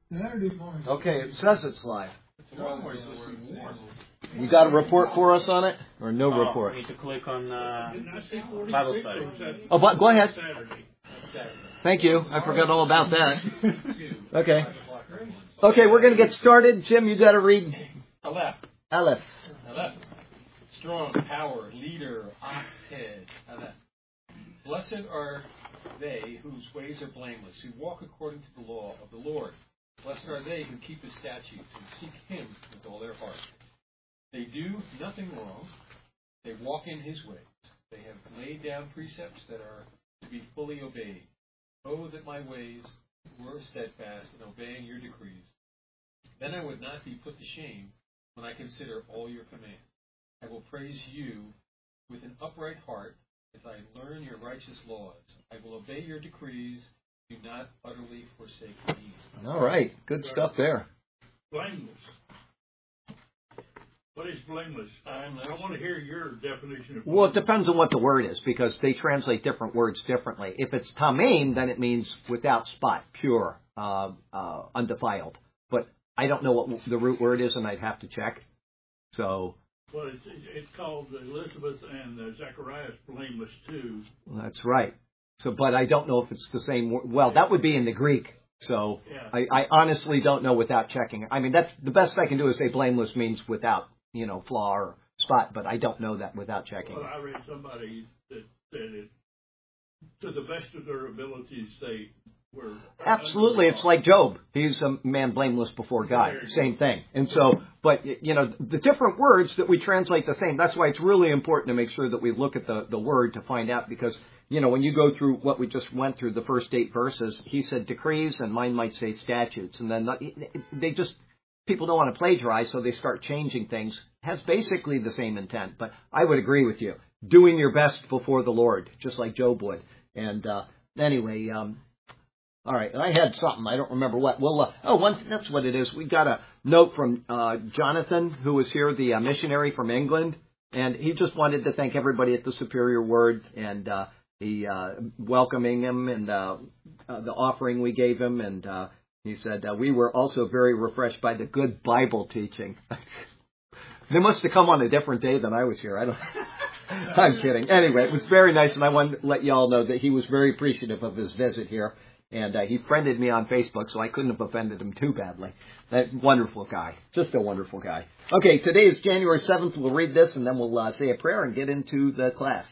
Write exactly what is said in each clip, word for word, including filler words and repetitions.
Saturday morning. Okay, it says it's live. You got a report for us on it, or no oh, report? I need to click on uh, Bible study. Oh, but go ahead. Thank you. I forgot all about that. Okay. Okay, we're going to get started. Jim, you got to read Aleph. Aleph. Aleph. Strong, power, leader, ox head. Aleph. Blessed are they whose ways are blameless, who walk according to the law of the Lord. Blessed are they who keep his statutes and seek him with all their heart. They do nothing wrong. They walk in his ways. They have laid down precepts that are to be fully obeyed. Oh, that my ways were steadfast in obeying your decrees. Then I would not be put to shame when I consider all your commands. I will praise you with an upright heart as I learn your righteous laws. I will obey your decrees. Do not utterly forsake me. All right. Good stuff there. Blameless. What is blameless? I'm I want to hear your definition of blameless. Well, it depends on what the word is, because they translate different words differently. If it's tamim, then it means without spot, pure, uh, uh, undefiled. But I don't know what the root word is, and I'd have to check. So. Well, it's, it's called Elizabeth and uh, Zacharias blameless too. That's right. So, but I don't know if it's the same word. Well, that would be in the Greek. So yeah. I, I honestly don't know without checking. I mean, that's the best I can do is say blameless means without, you know, flaw or spot, but I don't know that without checking. Well, I read somebody that said it, to the best of their abilities, they were. Absolutely. It's like Job. He's a man blameless before God. Same thing. And so, but, you know, the different words that we translate the same, that's why it's really important to make sure that we look at the, the word to find out, because, you know, when you go through what we just went through, the first eight verses, he said decrees, and mine might say statutes. And then they just, people don't want to plagiarize, so they start changing things. It has basically the same intent. But I would agree with you. Doing your best before the Lord, just like Job would. And uh, anyway, um, all right, I had something. I don't remember what. Well, uh, oh, one, that's what it is. We got a note from uh, Jonathan, who was here, the uh, missionary from England. And he just wanted to thank everybody at the Superior Word and uh, he uh, welcoming him and uh, uh, the offering we gave him. And uh, he said, uh, we were also very refreshed by the good Bible teaching. They must have come on a different day than I was here. I don't. I'm kidding. Anyway, it was very nice, and I wanted to let you all know that he was very appreciative of his visit here. And uh, he friended me on Facebook, so I couldn't have offended him too badly. That wonderful guy. Just a wonderful guy. Okay, today is January seventh. We'll read this, and then we'll uh, say a prayer and get into the class.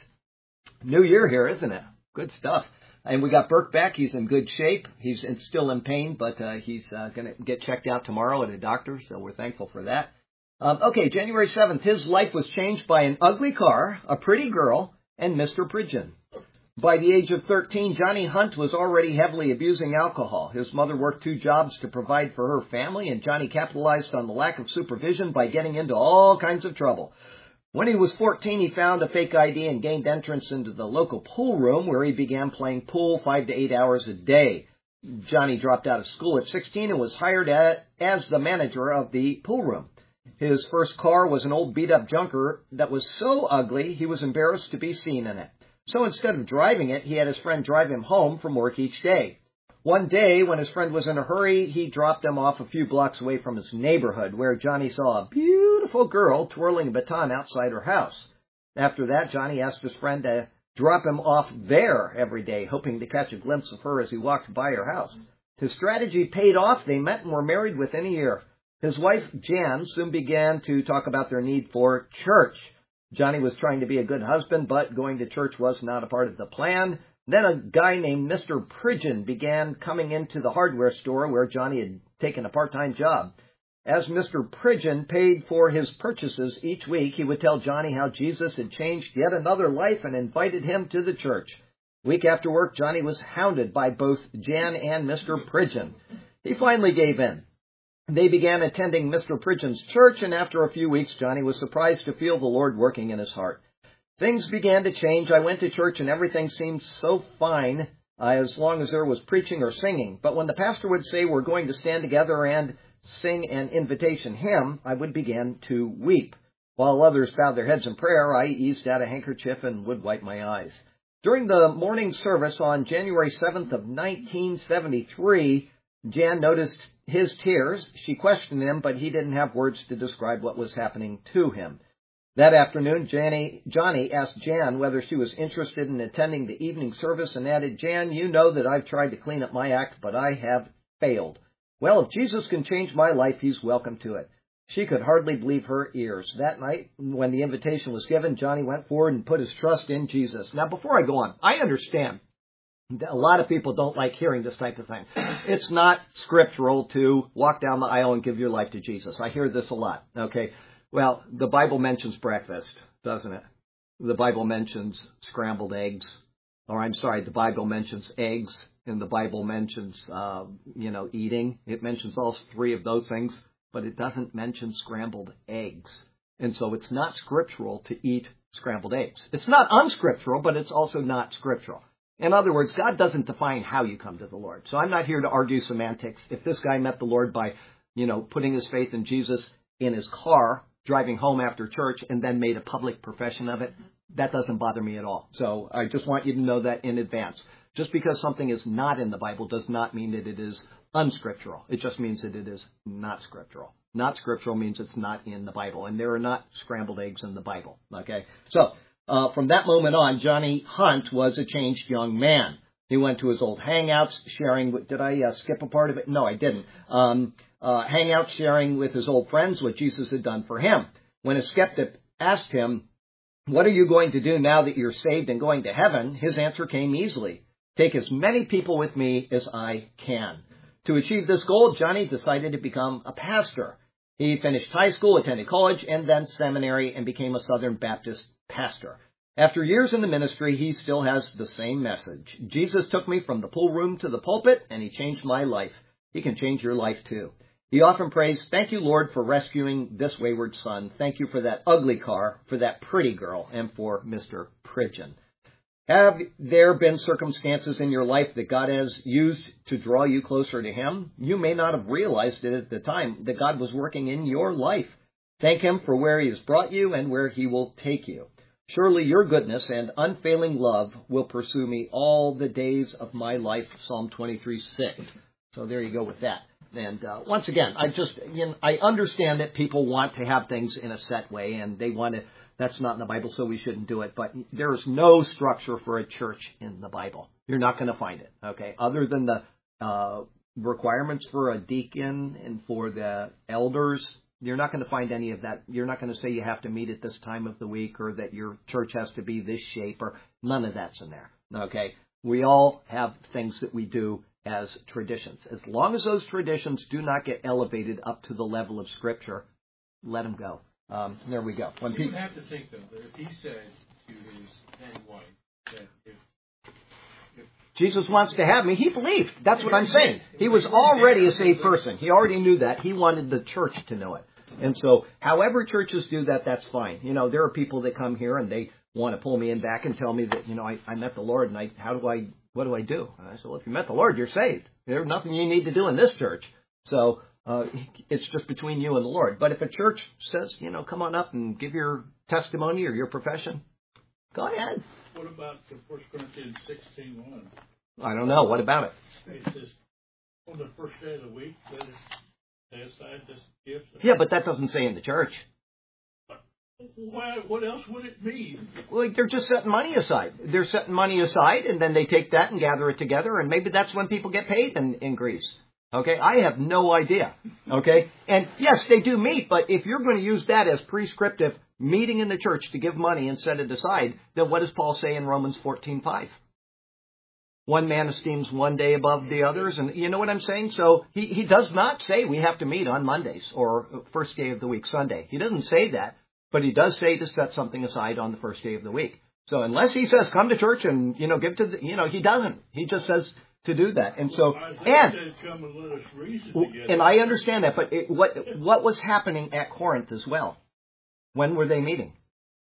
New year here, isn't it? Good stuff. And we got Burke back. He's in good shape. He's in, still in pain, but uh, he's uh, going to get checked out tomorrow at a doctor, so we're thankful for that. Um, okay, January seventh. His life was changed by an ugly car, a pretty girl, and Mister Pridgeon. By the age of thirteen, Johnny Hunt was already heavily abusing alcohol. His mother worked two jobs to provide for her family, and Johnny capitalized on the lack of supervision by getting into all kinds of trouble. When he was fourteen, he found a fake I D and gained entrance into the local pool room, where he began playing pool five to eight hours a day. Johnny dropped out of school at sixteen and was hired at, as the manager of the pool room. His first car was an old beat-up junker that was so ugly he was embarrassed to be seen in it. So instead of driving it, he had his friend drive him home from work each day. One day, when his friend was in a hurry, he dropped him off a few blocks away from his neighborhood, where Johnny saw a beautiful girl twirling a baton outside her house. After that, Johnny asked his friend to drop him off there every day, hoping to catch a glimpse of her as he walked by her house. His strategy paid off. They met and were married within a year. His wife, Jan, soon began to talk about their need for church. Johnny was trying to be a good husband, but going to church was not a part of the plan. Then a guy named Mister Pridgeon began coming into the hardware store where Johnny had taken a part-time job. As Mister Pridgeon paid for his purchases each week, he would tell Johnny how Jesus had changed yet another life and invited him to the church. Week after work, Johnny was hounded by both Jan and Mister Pridgeon. He finally gave in. They began attending Mister Pridgeon's church, and after a few weeks, Johnny was surprised to feel the Lord working in his heart. Things began to change. I went to church, and everything seemed so fine uh, as long as there was preaching or singing. But when the pastor would say, we're going to stand together and sing an invitation hymn, I would begin to weep. While others bowed their heads in prayer, I eased out a handkerchief and would wipe my eyes. During the morning service on January seventh of nineteen seventy-three, Jan noticed his tears. She questioned him, but he didn't have words to describe what was happening to him. That afternoon, Johnny, Johnny asked Jan whether she was interested in attending the evening service and added, Jan, you know that I've tried to clean up my act, but I have failed. Well, if Jesus can change my life, he's welcome to it. She could hardly believe her ears. That night, when the invitation was given, Johnny went forward and put his trust in Jesus. Now, before I go on, I understand a lot of people don't like hearing this type of thing. It's not scriptural to walk down the aisle and give your life to Jesus. I hear this a lot, okay? Well, the Bible mentions breakfast, doesn't it? The Bible mentions scrambled eggs. Or I'm sorry, the Bible mentions eggs, and the Bible mentions, uh, you know, eating. It mentions all three of those things, but it doesn't mention scrambled eggs. And so it's not scriptural to eat scrambled eggs. It's not unscriptural, but it's also not scriptural. In other words, God doesn't define how you come to the Lord. So I'm not here to argue semantics. If this guy met the Lord by, you know, putting his faith in Jesus in his car, driving home after church, and then made a public profession of it, that doesn't bother me at all. So I just want you to know that in advance. Just because something is not in the Bible does not mean that it is unscriptural. It just means that it is not scriptural. Not scriptural means it's not in the Bible. And there are not scrambled eggs in the Bible. Okay? So, uh, from that moment on, Johnny Hunt was a changed young man. He went to his old hangouts, sharing with, did I uh, skip a part of it? No, I didn't. Um, uh, hangouts sharing with his old friends what Jesus had done for him. When a skeptic asked him, what are you going to do now that you're saved and going to heaven? His answer came easily. Take as many people with me as I can. To achieve this goal, Johnny decided to become a pastor. He finished high school, attended college, and then seminary, and became a Southern Baptist pastor. After years in the ministry, he still has the same message. Jesus took me from the pool room to the pulpit, and he changed my life. He can change your life too. He often prays, thank you, Lord, for rescuing this wayward son. Thank you for that ugly car, for that pretty girl, and for Mister Pridgeon. Have there been circumstances in your life that God has used to draw you closer to him? You may not have realized it at the time that God was working in your life. Thank him for where he has brought you and where he will take you. Surely your goodness and unfailing love will pursue me all the days of my life, Psalm twenty-three six. So there you go with that. And uh, once again, I just, you know, I understand that people want to have things in a set way, and they want to, that's not in the Bible, so we shouldn't do it. But there is no structure for a church in the Bible. You're not going to find it, okay? Other than the uh, requirements for a deacon and for the elders, you're not going to find any of that. You're not going to say you have to meet at this time of the week or that your church has to be this shape, or none of that's in there, okay? We all have things that we do as traditions. As long as those traditions do not get elevated up to the level of Scripture, let them go. Um, there we go. When so people you would have to think, though, that if he said to his then wife that if, if Jesus wants to have me, he believed. That's what I'm saying. He was already a saved person. He already knew that. He wanted the church to know it. And so, however churches do that, that's fine. You know, there are people that come here and they want to pull me in back and tell me that, you know, I, I met the Lord, and I, how do I, what do I do? And I said, well, if you met the Lord, you're saved. There's nothing you need to do in this church. So, uh, it's just between you and the Lord. But if a church says, you know, come on up and give your testimony or your profession, go ahead. What about the First Corinthians sixteen one? I don't know. What about it? It says, on the first day of the week, let us lay aside this gift. Yeah, but that doesn't say in the church. Why, what else would it mean? Well, they're just setting money aside. They're setting money aside, and then they take that and gather it together, and maybe that's when people get paid in, in Greece. Okay? I have no idea. Okay? And yes, they do meet, but if you're going to use that as prescriptive meeting in the church to give money and set it aside, then what does Paul say in Romans fourteen five? One man esteems one day above the others, and you know what I'm saying? So he, he does not say we have to meet on Mondays or first day of the week, Sunday. He doesn't say that. But he does say to set something aside on the first day of the week. So unless he says, come to church and, you know, give to the, you know, he doesn't. He just says to do that. And so, and, and I understand that, but it, what, what was happening at Corinth as well? When were they meeting?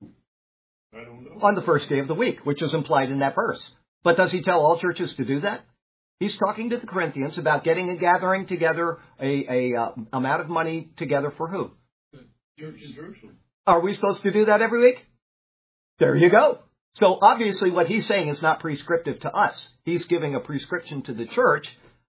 I don't know. On the first day of the week, which is implied in that verse. But does he tell all churches to do that? He's talking to the Corinthians about getting a gathering together, a, a uh, amount of money together for who? The church in Jerusalem. Are we supposed to do that every week? There you go. So obviously what he's saying is not prescriptive to us. He's giving a prescription to the church uh,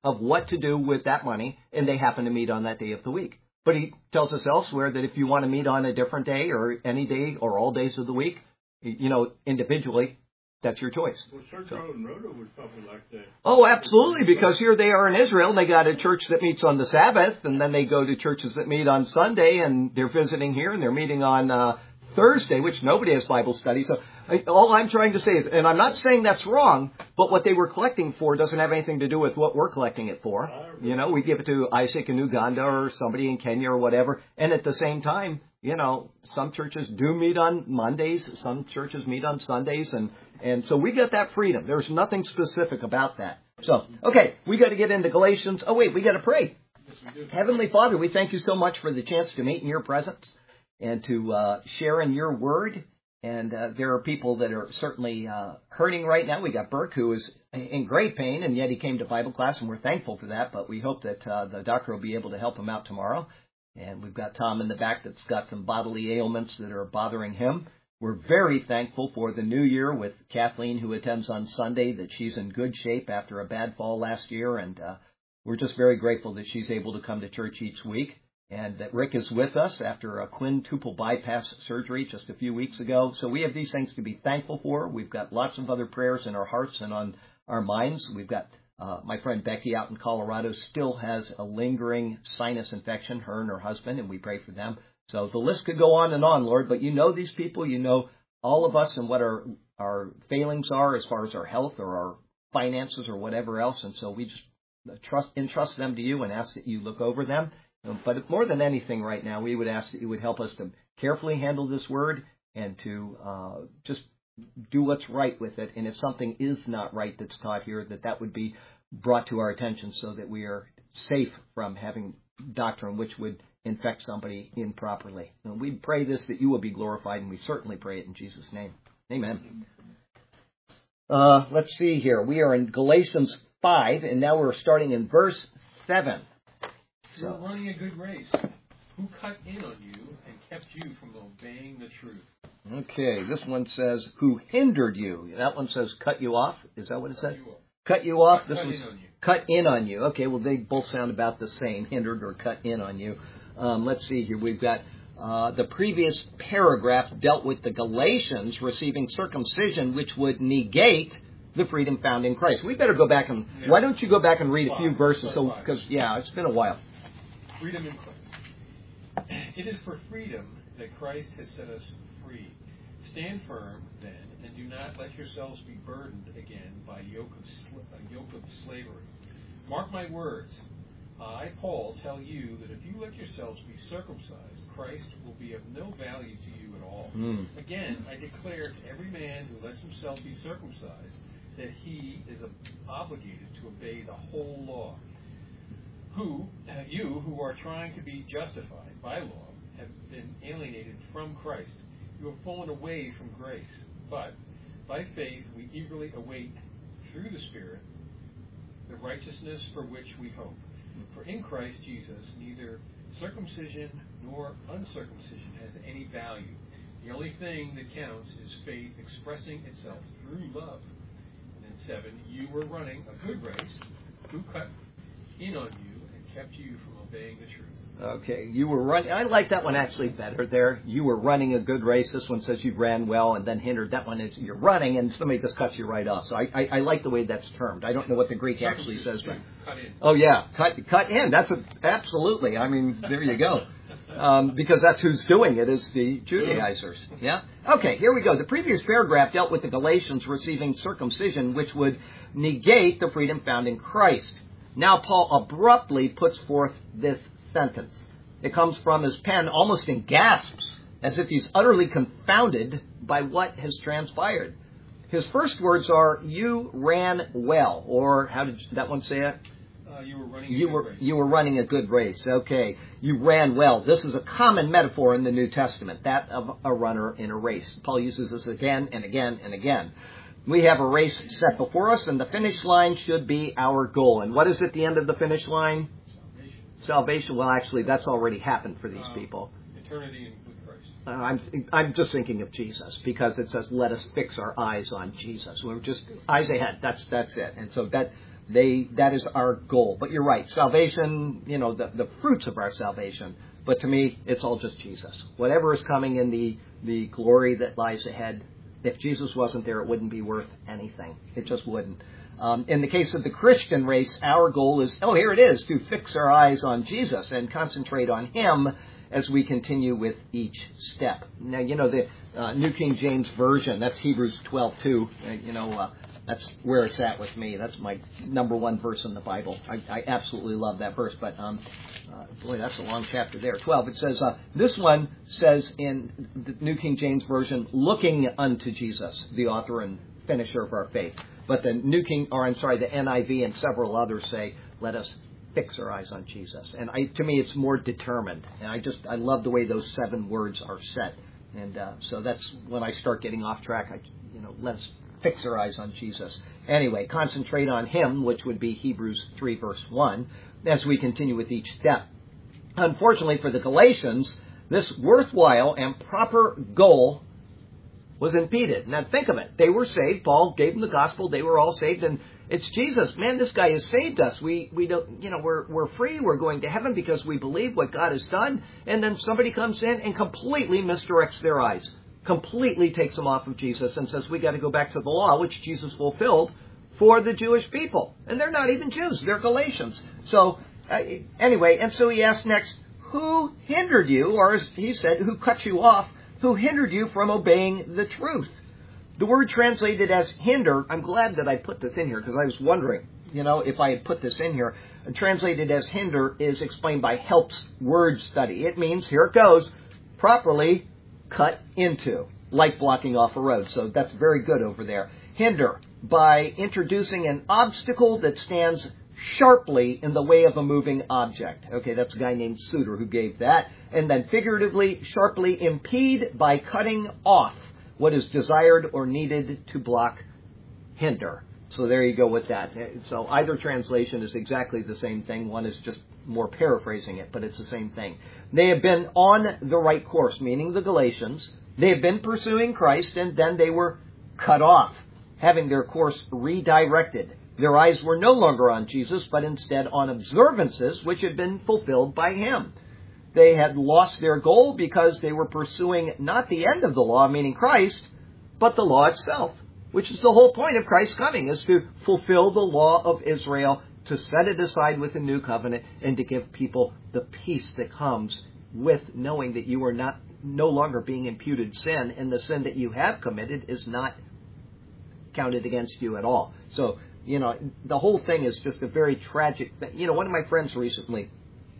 of what to do with that money, and they happen to meet on that day of the week. But he tells us elsewhere that if you want to meet on a different day or any day or all days of the week, you know, individually, that's your choice. Well, Church Road and Rhoda was probably like that. Oh, absolutely, because here they are in Israel, and they got a church that meets on the Sabbath, and then they go to churches that meet on Sunday, and they're visiting here, and they're meeting on uh, Thursday, which nobody has Bible study. So I, all I'm trying to say is, and I'm not saying that's wrong, but what they were collecting for doesn't have anything to do with what we're collecting it for. You know, we give it to Isaac in Uganda or somebody in Kenya or whatever, and at the same time, you know, some churches do meet on Mondays, some churches meet on Sundays, and, and so we get that freedom. There's nothing specific about that. So, okay, we got to get into Galatians. Oh, wait, we got to pray. Yes, we do. Heavenly Father, we thank you so much for the chance to meet in your presence and to uh, share in your word. And uh, there are people that are certainly uh, hurting right now. We got Burke, who is in great pain, and yet he came to Bible class, and we're thankful for that. But we hope that uh, the doctor will be able to help him out tomorrow. And we've got Tom in the back that's got some bodily ailments that are bothering him. We're very thankful for the new year with Kathleen, who attends on Sunday, that she's in good shape after a bad fall last year. And uh, we're just very grateful that she's able to come to church each week. And that Rick is with us after a quintuple bypass surgery just a few weeks ago. So we have these things to be thankful for. We've got lots of other prayers in our hearts and on our minds. We've got uh, my friend Becky out in Colorado still has a lingering sinus infection, her and her husband, and we pray for them. So the list could go on and on, Lord, but you know these people. You know all of us and what our, our failings are as far as our health or our finances or whatever else. And so we just trust entrust them to you and ask that you look over them. But more than anything right now, we would ask that you would help us to carefully handle this word and to uh, just do what's right with it. And if something is not right that's taught here, that that would be brought to our attention so that we are safe from having doctrine which would infect somebody improperly. And we pray this, that you will be glorified, and we certainly pray it in Jesus' name. Amen. Uh, let's see here. We are in Galatians five, and now we're starting in verse seven. You're running a good race. Who cut in on you and kept you from obeying the truth? Okay, this one says, who hindered you? That one says, cut you off. Is that what it says? You will. Cut you off. Cut This in one's on you. cut in on you. Okay, well, they both sound about the same, hindered or cut in on you. Um, let's see here. We've got uh, the previous paragraph dealt with the Galatians receiving circumcision, which would negate the freedom found in Christ. We better go back and, Yeah. why don't you go back and read a few Five. verses? So, Five. because, yeah, it's been a while. Freedom in Christ. It is for freedom that Christ has set us free. Stand firm, then, and do not let yourselves be burdened again by a yoke of, sl- a yoke of slavery. Mark my words. I, Paul, tell you that if you let yourselves be circumcised, Christ will be of no value to you at all. Mm. Again, I declare to every man who lets himself be circumcised that he is obligated to obey the whole law. Who, uh, you who are trying to be justified by law, have been alienated from Christ. You have fallen away from grace. But by faith we eagerly await, through the Spirit, the righteousness for which we hope. For in Christ Jesus neither circumcision nor uncircumcision has any value. The only thing that counts is faith expressing itself through love. And then seven, you were running a good race. Who cut in on you and kept you from obeying the truth? Okay, you were running. I like that one actually better there. You were running a good race. This one says you ran well and then hindered. That one is you're running and somebody just cuts you right off. So I, I, I like the way that's termed. I don't know what the Greek actually says, but Cut in. oh yeah, cut cut in. That's a, absolutely. I mean, there you go. Um, because that's who's doing it is the Judaizers. Yeah. Okay, here we go. The previous paragraph dealt with the Galatians receiving circumcision, which would negate the freedom found in Christ. Now Paul abruptly puts forth this sentence. It comes from his pen almost in gasps, as if he's utterly confounded by what has transpired. His first words are, you ran well, or how did that one say it? Uh, you were running a You good were, race. you were running a good race. Okay. You ran well. This is a common metaphor in the New Testament, that of a runner in a race. Paul uses this again and again and again. We have a race set before us, and the finish line should be our goal. And what is at the end of the finish line? Salvation. Salvation. Well, actually, that's already happened for these Um, people. Eternity in, with Christ. Uh, I'm I'm just thinking of Jesus because it says, "Let us fix our eyes on Jesus." We're just eyes ahead. That's that's it. And so that They, that is our goal. But you're right. Salvation, you know, the, the fruits of our salvation. But to me, it's all just Jesus. Whatever is coming in the, the glory that lies ahead, if Jesus wasn't there, it wouldn't be worth anything. It just wouldn't. Um, in the case of the Christian race, our goal is, oh, here it is, to fix our eyes on Jesus and concentrate on Him as we continue with each step. Now, you know, the uh, New King James Version, that's Hebrews twelve two. Uh, you know, uh, that's where it's at with me. That's my number one verse in the Bible. I, I absolutely love that verse. But, um, uh, boy, that's a long chapter there. twelve. It says, uh, this one says in the New King James Version, looking unto Jesus, the author and finisher of our faith. But the New King, or I'm sorry, the N I V and several others say, let us fix our eyes on Jesus. And I, to me, it's more determined. And I just, I love the way those seven words are set. And uh, so that's when I start getting off track. I, you know, let's fix our eyes on Jesus. Anyway, concentrate on Him, which would be Hebrews three, verse one, as we continue with each step. Unfortunately for the Galatians, this worthwhile and proper goal was impeded. Now think of it. They were saved. Paul gave them the gospel. They were all saved. And it's Jesus. Man, this guy has saved us. We we don't, you know, we're we're free. We're going to heaven because we believe what God has done. And then somebody comes in and completely misdirects their eyes, completely takes them off of Jesus and says, we got to go back to the law, which Jesus fulfilled for the Jewish people. And they're not even Jews. They're Galatians. So uh, anyway, and so he asked next, who hindered you, or as he said, who cut you off, who hindered you from obeying the truth? The word translated as hinder, I'm glad that I put this in here because I was wondering, you know, if I had put this in here. Translated as hinder is explained by Help's word study. It means, here it goes, properly cut into, like blocking off a road. So that's very good over there. Hinder, by introducing an obstacle that stands sharply in the way of a moving object. Okay, that's a guy named Suter who gave that. And then figuratively, sharply impede by cutting off what is desired or needed to block, hinder. So there you go with that. So either translation is exactly the same thing. One is just more paraphrasing it, but it's the same thing. They have been on the right course, meaning the Galatians. They have been pursuing Christ, and then they were cut off, having their course redirected. Their eyes were no longer on Jesus, but instead on observances which had been fulfilled by Him. They had lost their goal because they were pursuing not the end of the law, meaning Christ, but the law itself, which is the whole point of Christ's coming, is to fulfill the law of Israel, to set it aside with a new covenant, and to give people the peace that comes with knowing that you are not no longer being imputed sin, and the sin that you have committed is not counted against you at all. So, you know, the whole thing is just a very tragic thing. You know, one of my friends recently,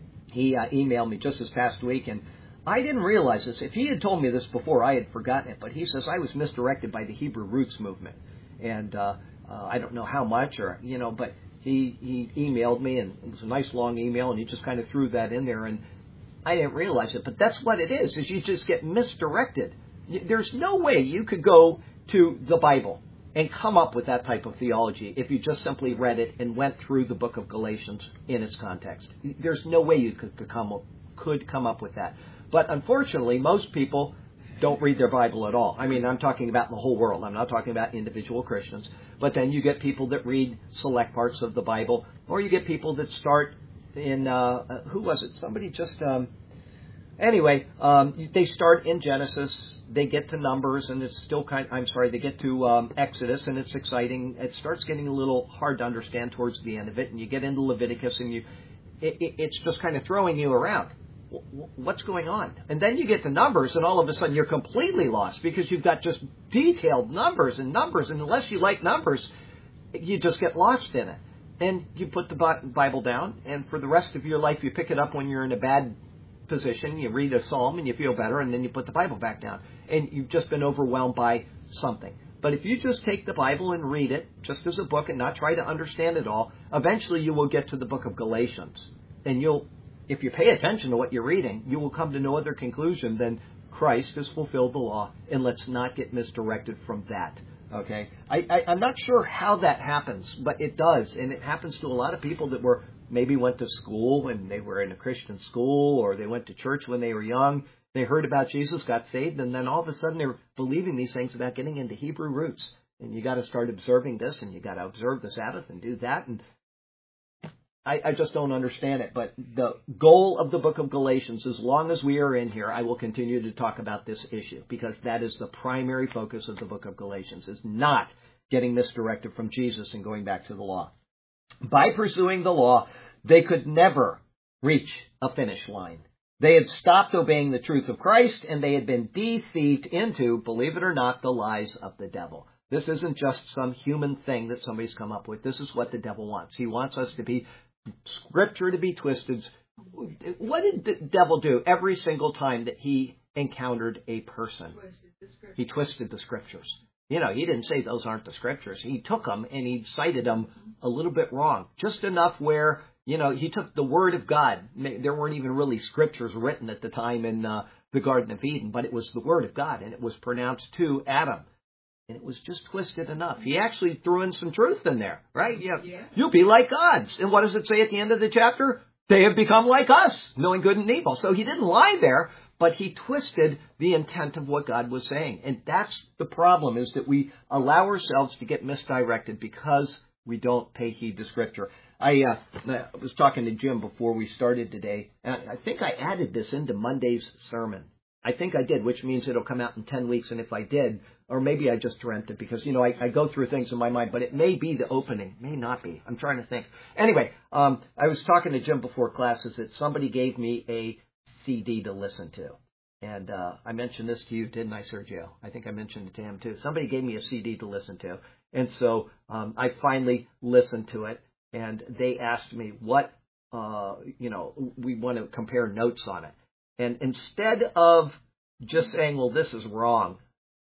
he uh, emailed me just this past week, and I didn't realize this. If he had told me this before, I had forgotten it. But he says, I was misdirected by the Hebrew Roots movement. And uh, uh, I don't know how much, or, you know, but he, he emailed me, and it was a nice long email, and he just kind of threw that in there, and I didn't realize it. But that's what it is, is you just get misdirected. There's no way you could go to the Bible and come up with that type of theology if you just simply read it and went through the book of Galatians in its context. There's no way you could, could, come, up, could come up with that. But unfortunately, most people don't read their Bible at all. I mean, I'm talking about the whole world. I'm not talking about individual Christians. But then you get people that read select parts of the Bible, or you get people that start in, uh, who was it? Somebody just... Um, Anyway, um, they start in Genesis, they get to Numbers, and it's still kind of, I'm sorry, they get to um, Exodus, and it's exciting. It starts getting a little hard to understand towards the end of it, and you get into Leviticus, and you, it, it, it's just kind of throwing you around. What's going on? And then you get to Numbers, and all of a sudden you're completely lost, because you've got just detailed numbers and numbers, and unless you like numbers, you just get lost in it. And you put the Bible down, and for the rest of your life you pick it up when you're in a bad position, you read a psalm and you feel better, and then you put the Bible back down, and you've just been overwhelmed by something. But if you just take the Bible and read it just as a book and not try to understand it all, eventually you will get to the book of Galatians, and you'll, if you pay attention to what you're reading, you will come to no other conclusion than Christ has fulfilled the law, and let's not get misdirected from that. Okay, I, I, I'm not sure how that happens, but it does, and it happens to a lot of people that were maybe went to school when they were in a Christian school, or they went to church when they were young. They heard about Jesus, got saved, and then all of a sudden they're believing these things without getting into Hebrew roots. And you got to start observing this, and you got to observe the Sabbath and do that. And I, I just don't understand it. But the goal of the book of Galatians, as long as we are in here, I will continue to talk about this issue, because that is the primary focus of the book of Galatians, is not getting misdirected from Jesus and going back to the law. By pursuing the law, they could never reach a finish line. They had stopped obeying the truth of Christ, and they had been deceived into, believe it or not, the lies of the devil. This isn't just some human thing that somebody's come up with. This is what the devil wants. He wants us to be, Scripture to be twisted. What did the devil do every single time that he encountered a person? He twisted the Scriptures. You know, he didn't say those aren't the Scriptures. He took them and he cited them a little bit wrong. Just enough where, you know, he took the Word of God. There weren't even really Scriptures written at the time in uh, the Garden of Eden, but it was the Word of God, and it was pronounced to Adam. And it was just twisted enough. He actually threw in some truth in there, right? You know, yeah. You'll be like gods. And what does it say at the end of the chapter? They have become like us, knowing good and evil. So he didn't lie there, but he twisted the intent of what God was saying. And that's the problem, is that we allow ourselves to get misdirected because we don't pay heed to Scripture. I uh, was talking to Jim before we started today, and I think I added this into Monday's sermon. I think I did, which means it'll come out in ten weeks. And if I did, or maybe I just dreamt it, because, you know, I, I go through things in my mind, but it may be the opening, may not be. I'm trying to think. Anyway, um, I was talking to Jim before classes that somebody gave me a C D to listen to. And uh, I mentioned this to you, didn't I, Sergio? I think I mentioned it to him, too. Somebody gave me a C D to listen to. And so um, I finally listened to it, and they asked me what, uh, you know, we want to compare notes on it. And instead of just saying, well, this is wrong,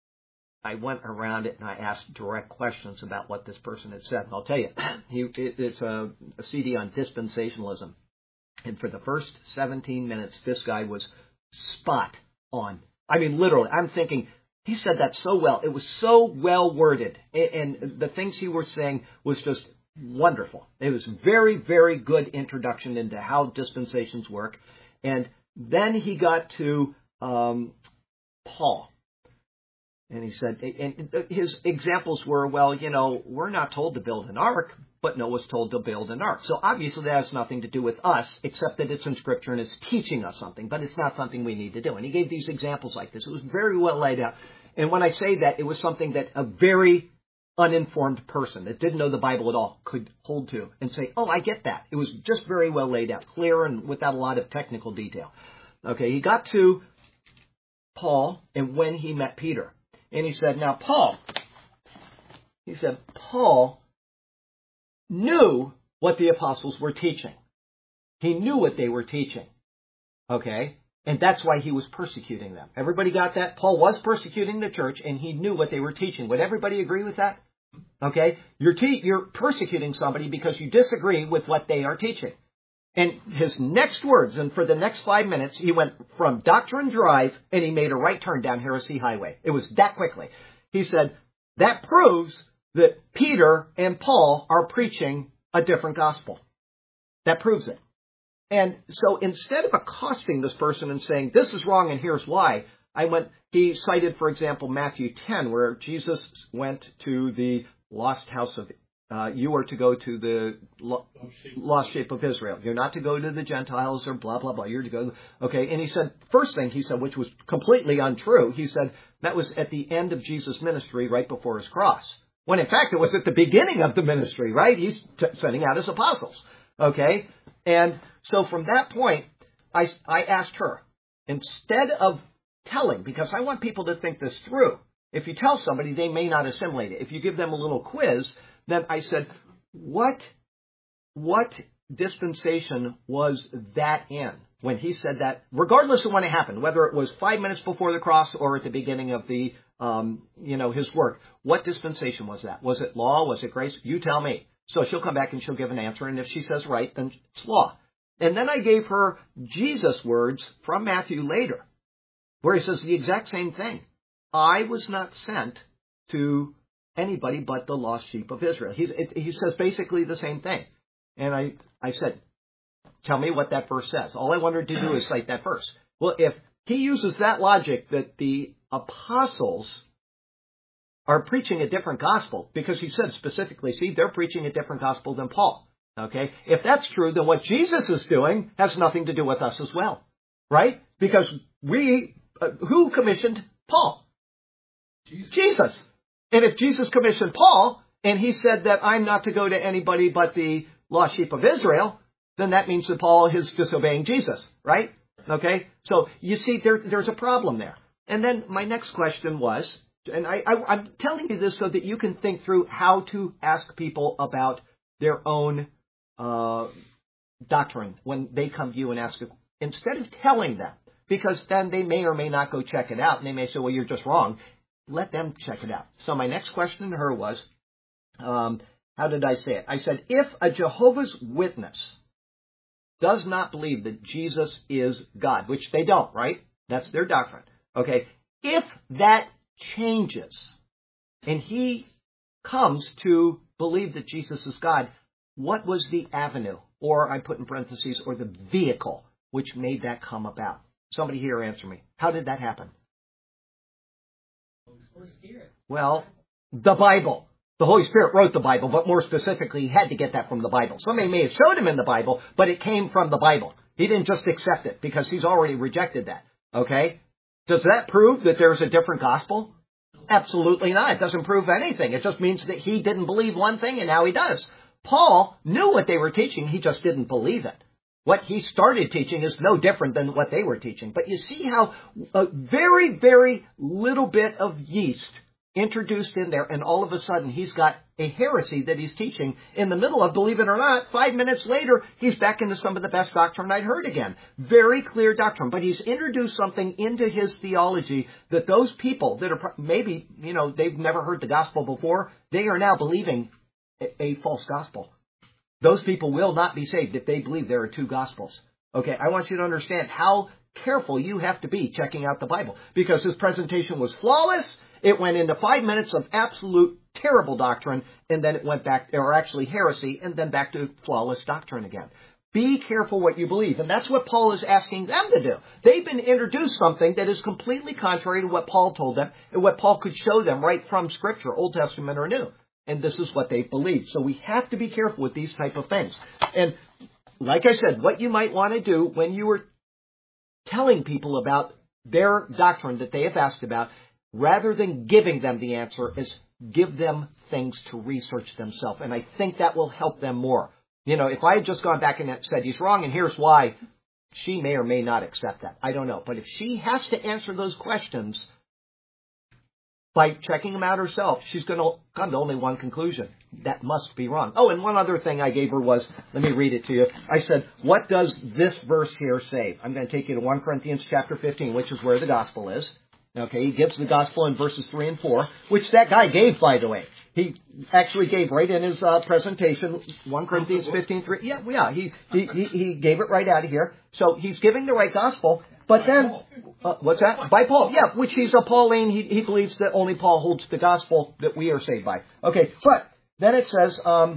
I went around it and I asked direct questions about what this person had said. And I'll tell you, he, it, it's a, a C D on dispensationalism. And for the first seventeen minutes, this guy was spot on. I mean, literally, I'm thinking, he said that so well. It was so well worded. And, and the things he was saying was just wonderful. It was very, very good introduction into how dispensations work. And then he got to um, Paul. And he said, and his examples were, well, you know, we're not told to build an ark, but Noah's told to build an ark. So obviously that has nothing to do with us, except that it's in Scripture and it's teaching us something, but it's not something we need to do. And he gave these examples like this. It was very well laid out. And when I say that, it was something that a very uninformed person that didn't know the Bible at all could hold to and say, oh, I get that. It was just very well laid out, clear and without a lot of technical detail. Okay, he got to Paul and when he met Peter. And he said, now, Paul, he said, Paul knew what the apostles were teaching. He knew what they were teaching. Okay? And that's why he was persecuting them. Everybody got that? Paul was persecuting the church, and he knew what they were teaching. Would everybody agree with that? Okay? You're, te- you're persecuting somebody because you disagree with what they are teaching. And his next words, and for the next five minutes, he went from Doctrine Drive and he made a right turn down Heresy Highway. It was that quickly. He said, that proves that Peter and Paul are preaching a different gospel. That proves it. And so instead of accosting this person and saying, this is wrong and here's why, I went, he cited, for example, Matthew ten, where Jesus went to the lost house of Uh, you are to go to the lo- lost sheep of Israel. You're not to go to the Gentiles or blah, blah, blah. You're to go. Okay. And he said, first thing he said, which was completely untrue, he said that was at the end of Jesus' ministry right before his cross. When in fact it was at the beginning of the ministry, right? He's t- sending out his apostles. Okay. And so from that point, I, I asked her, instead of telling, because I want people to think this through. If you tell somebody, they may not assimilate it. If you give them a little quiz, then I said, what, what dispensation was that in when he said that, regardless of when it happened, whether it was five minutes before the cross or at the beginning of the, um, you know, his work, what dispensation was that? Was it law? Was it grace? You tell me. So she'll come back and she'll give an answer. And if she says right, then it's law. And then I gave her Jesus' words from Matthew later, where he says the exact same thing. I was not sent to anybody but the lost sheep of Israel. He's, it, he says basically the same thing. And I, I said, tell me what that verse says. All I wanted to do is cite that verse. Well, if he uses that logic that the apostles are preaching a different gospel, because he said specifically, see, they're preaching a different gospel than Paul. Okay? If that's true, then what Jesus is doing has nothing to do with us as well. Right? Because we, uh, who commissioned Paul? Jesus. Jesus. And if Jesus commissioned Paul, and he said that I'm not to go to anybody but the lost sheep of Israel, then that means that Paul is disobeying Jesus, right? Okay? So you see, there, there's a problem there. And then my next question was, and I, I, I'm telling you this so that you can think through how to ask people about their own uh, doctrine when they come to you and ask, a, instead of telling them, because then they may or may not go check it out, and they may say, well, you're just wrong. Let them check it out. So my next question to her was, um, how did I say it? I said, if a Jehovah's Witness does not believe that Jesus is God, which they don't, right? That's their doctrine. Okay. If that changes and he comes to believe that Jesus is God, what was the avenue, or I put in parentheses, or the vehicle which made that come about? Somebody here answer me. How did that happen? Well, the Bible. The Holy Spirit wrote the Bible, but more specifically, he had to get that from the Bible. Somebody may have showed him in the Bible, but it came from the Bible. He didn't just accept it because he's already rejected that. Okay? Does that prove that there's a different gospel? Absolutely not. It doesn't prove anything. It just means that he didn't believe one thing and now he does. Paul knew what they were teaching. He just didn't believe it. What he started teaching is no different than what they were teaching. But you see how a very, very little bit of yeast introduced in there, and all of a sudden he's got a heresy that he's teaching in the middle of, believe it or not, five minutes later, he's back into some of the best doctrine I'd heard again. Very clear doctrine, but he's introduced something into his theology that those people that are maybe, you know, they've never heard the gospel before, they are now believing a, a false gospel. Those people will not be saved if they believe there are two gospels. Okay, I want you to understand how careful you have to be checking out the Bible, because his presentation was flawless. It went into five minutes of absolute terrible doctrine, and then it went back, or actually heresy, and then back to flawless doctrine again. Be careful what you believe, and that's what Paul is asking them to do. They've been introduced something that is completely contrary to what Paul told them, and what Paul could show them right from Scripture, Old Testament or New. And this is what they believe. So we have to be careful with these type of things. And like I said, what you might want to do when you are telling people about their doctrine that they have asked about, rather than giving them the answer, is give them things to research themselves. And I think that will help them more. You know, if I had just gone back and said he's wrong and here's why, she may or may not accept that. I don't know. But if she has to answer those questions by checking them out herself, she's going to come to only one conclusion. That must be wrong. Oh, and one other thing I gave her was, let me read it to you. I said, what does this verse here say? I'm going to take you to First Corinthians chapter fifteen, which is where the gospel is. Okay, he gives the gospel in verses three and four, which that guy gave, by the way. He actually gave right in his uh, presentation, First Corinthians fifteen three. Yeah, yeah, he, he, he, he gave it right out of here. So he's giving the right gospel. But then, uh, what's that? By Paul, yeah, which he's a Pauline. He, he believes that only Paul holds the gospel that we are saved by. Okay, but then it says, um,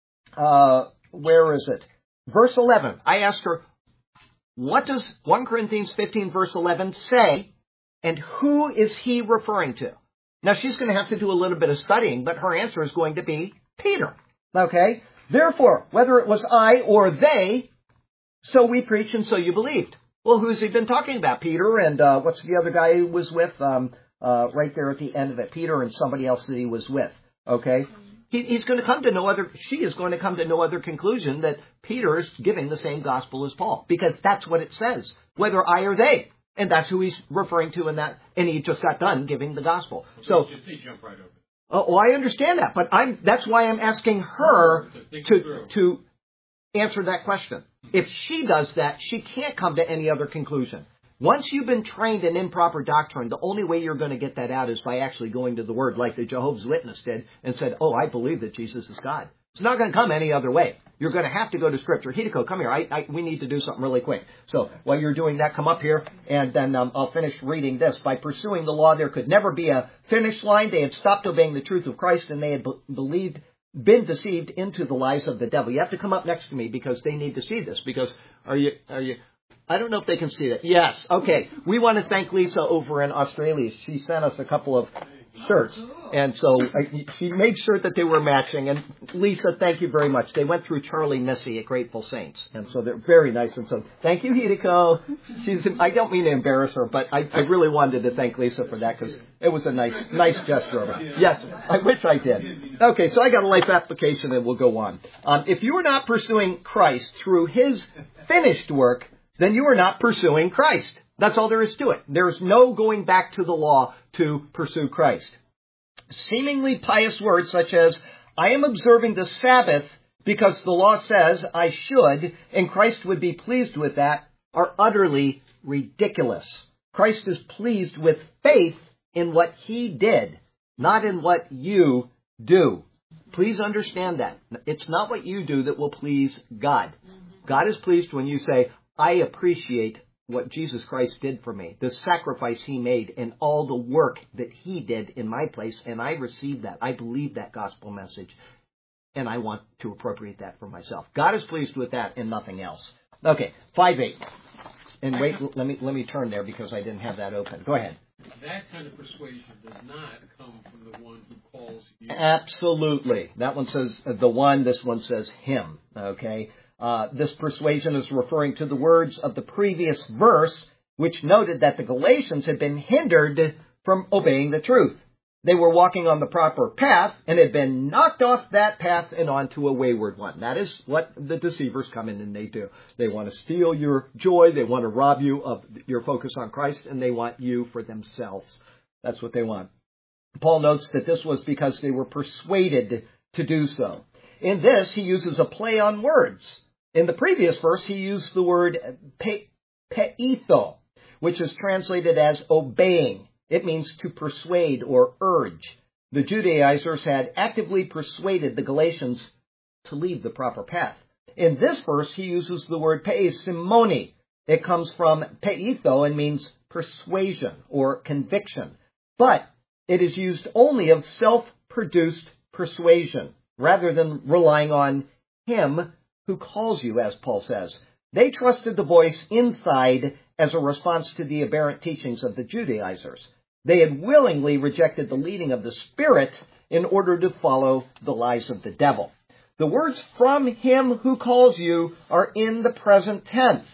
uh, where is it? Verse eleven. I asked her, what does First Corinthians fifteen verse eleven say? And who is he referring to? Now, she's going to have to do a little bit of studying, but her answer is going to be Peter. Okay? Therefore, whether it was I or they, so we preach and so you believed. Well, who's he been talking about? Peter and uh, what's the other guy he was with? Um, uh, right there at the end of it. Peter and somebody else that he was with. Okay? He, he's going to come to no other, she is going to come to no other conclusion that Peter is giving the same gospel as Paul. Because that's what it says. Whether I or they. And that's who he's referring to in that, and he just got done giving the gospel. So, they jump right over it. Oh, well, I understand that, but I'm, that's why I'm asking her to, to answer that question. If she does that, she can't come to any other conclusion. Once you've been trained in improper doctrine, the only way you're going to get that out is by actually going to the Word, like the Jehovah's Witness did, and said, oh, I believe that Jesus is God. It's not going to come any other way. You're going to have to go to Scripture. Hideko, come here. I, I, we need to do something really quick. So while you're doing that, come up here, and then um, I'll finish reading this. By pursuing the law, there could never be a finish line. They had stopped obeying the truth of Christ, and they had be- believed, been deceived into the lies of the devil. You have to come up next to me because they need to see this. Because are you, are you, I don't know if they can see that. Yes. Okay. We want to thank Lisa over in Australia. She sent us a couple of shirts. And so I, she made sure that they were matching. And Lisa, thank you very much. They went through Charlie Missy at Grateful Saints. And so they're very nice. And so thank you, Hideko. She's, I don't mean to embarrass her, but I, I really wanted to thank Lisa for that because it was a nice, nice gesture of her. Yes, I wish I did. Okay, so I got a life application and we'll go on. Um, if you are not pursuing Christ through His finished work, then you are not pursuing Christ. That's all there is to it. There's no going back to the law to pursue Christ. Seemingly pious words such as, I am observing the Sabbath because the law says I should, and Christ would be pleased with that, are utterly ridiculous. Christ is pleased with faith in what He did, not in what you do. Please understand that. It's not what you do that will please God. God is pleased when you say, I appreciate what Jesus Christ did for me, the sacrifice He made, and all the work that He did in my place, and I received that. I believe that gospel message, and I want to appropriate that for myself. God is pleased with that and nothing else. Okay, five eight. And wait, let me let me turn there because I didn't have that open. Go ahead. That kind of persuasion does not come from the one who calls you. Absolutely. That one says the one, this one says him. Okay. Uh, this persuasion is referring to the words of the previous verse, which noted that the Galatians had been hindered from obeying the truth. They were walking on the proper path and had been knocked off that path and onto a wayward one. That is what the deceivers come in and they do. They want to steal your joy. They want to rob you of your focus on Christ, and they want you for themselves. That's what they want. Paul notes that this was because they were persuaded to do so. In this, he uses a play on words. In the previous verse, he used the word pe- peitho, which is translated as obeying. It means to persuade or urge. The Judaizers had actively persuaded the Galatians to leave the proper path. In this verse, he uses the word peisimoni. It comes from peitho and means persuasion or conviction. But it is used only of self-produced persuasion, rather than relying on Him who calls you, as Paul says. They trusted the voice inside as a response to the aberrant teachings of the Judaizers. They had willingly rejected the leading of the Spirit in order to follow the lies of the devil. The words from Him who calls you are in the present tense.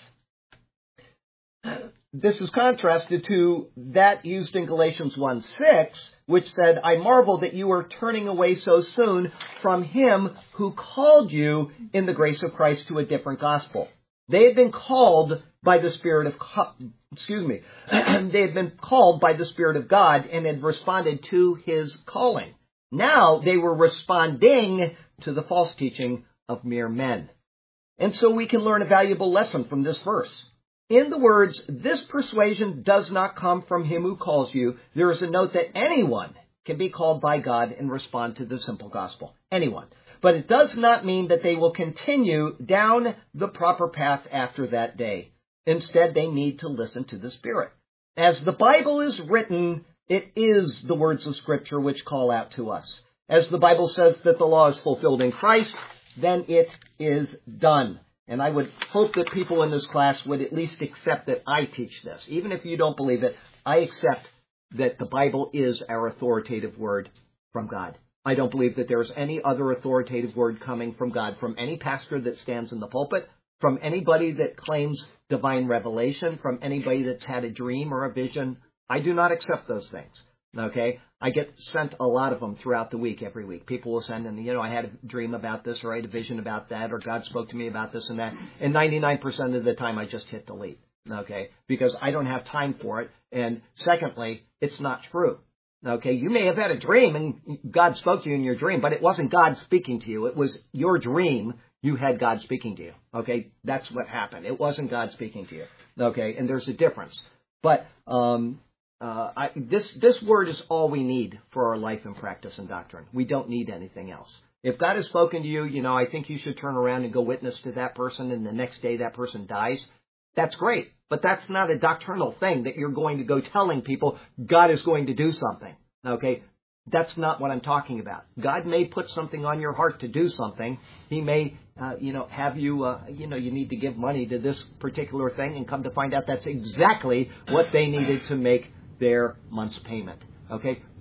This is contrasted to that used in Galatians one six, which said, I marvel that you are turning away so soon from Him who called you in the grace of Christ to a different gospel. They had been called by the Spirit of, excuse me, they had been called by the Spirit of God and had responded to His calling. Now they were responding to the false teaching of mere men. And so we can learn a valuable lesson from this verse. In the words, this persuasion does not come from Him who calls you, there is a note that anyone can be called by God and respond to the simple gospel. Anyone. But it does not mean that they will continue down the proper path after that day. Instead, they need to listen to the Spirit. As the Bible is written, it is the words of Scripture which call out to us. As the Bible says that the law is fulfilled in Christ, then it is done. And I would hope that people in this class would at least accept that I teach this. Even if you don't believe it, I accept that the Bible is our authoritative word from God. I don't believe that there's any other authoritative word coming from God, from any pastor that stands in the pulpit, from anybody that claims divine revelation, from anybody that's had a dream or a vision. I do not accept those things. Okay? I get sent a lot of them throughout the week, every week. People will send, and, you know, I had a dream about this, or I had a vision about that, or God spoke to me about this and that. And ninety-nine percent of the time, I just hit delete. Okay? Because I don't have time for it. And secondly, it's not true. Okay? You may have had a dream, and God spoke to you in your dream, but it wasn't God speaking to you. It was your dream. You had God speaking to you. Okay? That's what happened. It wasn't God speaking to you. Okay? And there's a difference. But, um, Uh, I, this this word is all we need for our life and practice and doctrine. We don't need anything else. If God has spoken to you, you know, I think you should turn around and go witness to that person, and the next day that person dies. That's great, but that's not a doctrinal thing that you're going to go telling people God is going to do something. Okay, that's not what I'm talking about. God may put something on your heart to do something. He may, uh, you know, have you, uh, you know, you need to give money to this particular thing, and come to find out that's exactly what they needed to make their month's payment. Okay?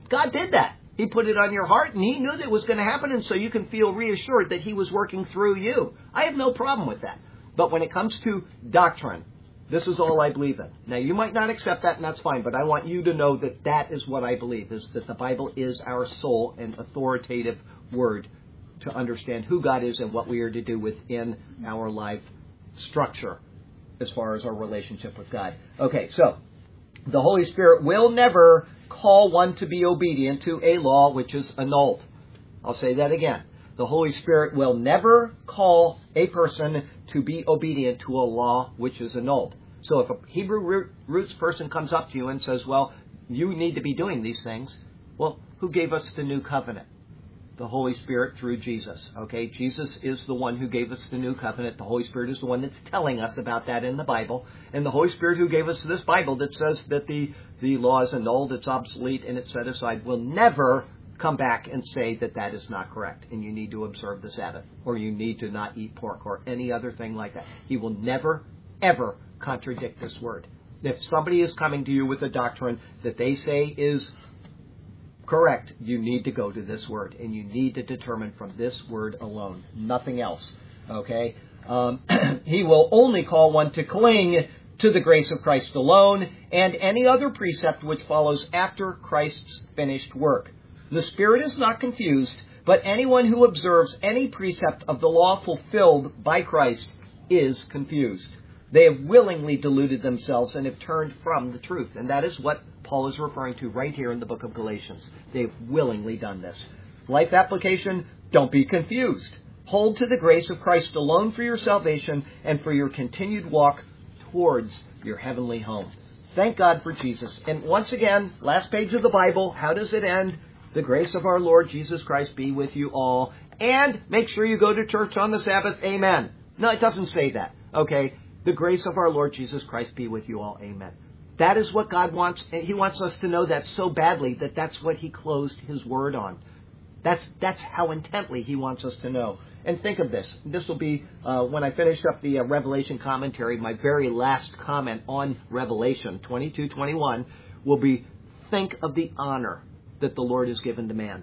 God did that. He put it on your heart, and He knew that it was going to happen, and so you can feel reassured that He was working through you. I have no problem with that. But when it comes to doctrine, this is all I believe in. Now, you might not accept that, and that's fine, but I want you to know that that is what I believe, is that the Bible is our sole and authoritative word to understand who God is and what we are to do within our life structure as far as our relationship with God. Okay, so the Holy Spirit will never call one to be obedient to a law which is annulled. I'll say that again. The Holy Spirit will never call a person to be obedient to a law which is annulled. So if a Hebrew roots person comes up to you and says, well, you need to be doing these things, well, who gave us the new covenant? The Holy Spirit through Jesus. Okay, Jesus is the one who gave us the new covenant. The Holy Spirit is the one that's telling us about that in the Bible. And the Holy Spirit who gave us this Bible that says that the, the law is annulled, it's obsolete, and it's set aside, will never come back and say that that is not correct and you need to observe the Sabbath or you need to not eat pork or any other thing like that. He will never, ever contradict this word. If somebody is coming to you with a doctrine that they say is correct, you need to go to this word, and you need to determine from this word alone, nothing else. Okay? Um, he will only call one to cling to the grace of Christ alone and any other precept which follows after Christ's finished work. The Spirit is not confused, but anyone who observes any precept of the law fulfilled by Christ is confused. They have willingly deluded themselves and have turned from the truth. And that is what Paul is referring to right here in the book of Galatians. They've willingly done this. Life application, don't be confused. Hold to the grace of Christ alone for your salvation and for your continued walk towards your heavenly home. Thank God for Jesus. And once again, last page of the Bible, how does it end? The grace of our Lord Jesus Christ be with you all. And make sure you go to church on the Sabbath. Amen. No, it doesn't say that. Okay. The grace of our Lord Jesus Christ be with you all. Amen. That is what God wants. And He wants us to know that so badly that that's what He closed His word on. That's that's how intently He wants us to know. And think of this. This will be, uh, when I finish up the uh, Revelation commentary, my very last comment on Revelation twenty-two twenty-one will be, think of the honor that the Lord has given to man.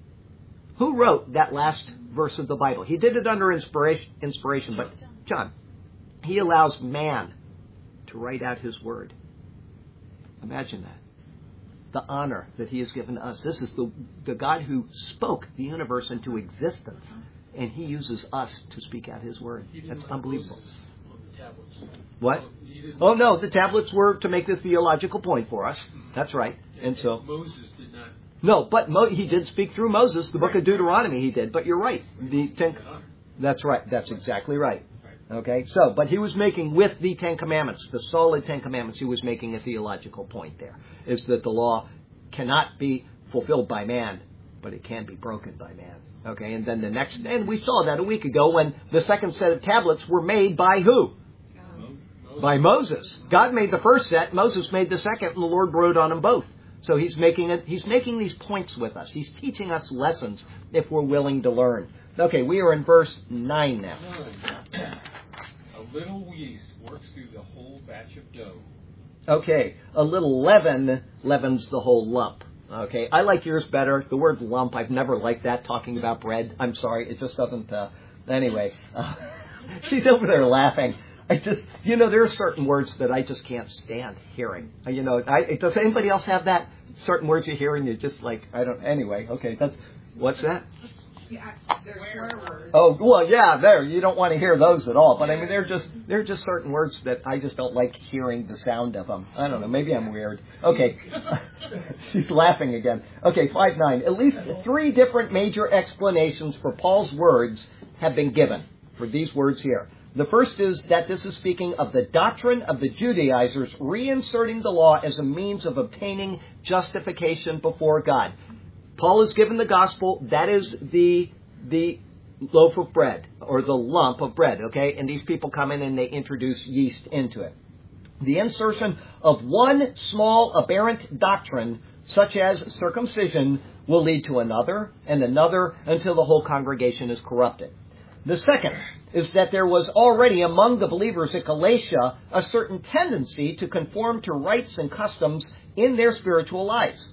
Who wrote that last verse of the Bible? He did it under inspiration, inspiration, but John. He allows man to write out His word. Imagine that. The honor that He has given to us. This is the, the God who spoke the universe into existence. And He uses us to speak out His word. That's unbelievable. What? Oh, no. The tablets were to make the theological point for us. That's right. And so Moses did not. No, but Mo, he did speak through Moses. The book of Deuteronomy he did. But you're right. The ten, That's right. That's exactly right. Okay, so, but he was making, with the Ten Commandments, the solid Ten Commandments, he was making a theological point there, is that the law cannot be fulfilled by man, but it can be broken by man. Okay, and then the next, and we saw that a week ago when the second set of tablets were made by who? Moses. By Moses. God made the first set, Moses made the second, and the Lord wrote on them both. So he's making it, he's making these points with us. He's teaching us lessons if we're willing to learn. Okay, we are in verse nine now. A little yeast works through the whole batch of dough. Okay, a little leaven leavens the whole lump. Okay, I like yours better. The word lump, I've never liked that talking about bread. I'm sorry, it just doesn't, uh, anyway. Uh, she's over there laughing. I just, you know, there are certain words that I just can't stand hearing. You know, I, does anybody else have that? Certain words you hear and you're just like, I don't, anyway, okay, that's, what's that? Yeah, there's swear words. Oh, well, yeah, there. You don't want to hear those at all. But I mean, they're just they're just certain words that I just don't like hearing the sound of them. I don't know. Maybe I'm weird. Okay. She's laughing again. Okay, five nine. At least three different major explanations for Paul's words have been given for these words here. The first is that this is speaking of the doctrine of the Judaizers reinserting the law as a means of obtaining justification before God. Paul is given the gospel. That is the the loaf of bread or the lump of bread, okay? And these people come in and they introduce yeast into it. The insertion of one small aberrant doctrine, such as circumcision, will lead to another and another until the whole congregation is corrupted. The second is that there was already among the believers at Galatia a certain tendency to conform to rites and customs in their spiritual lives.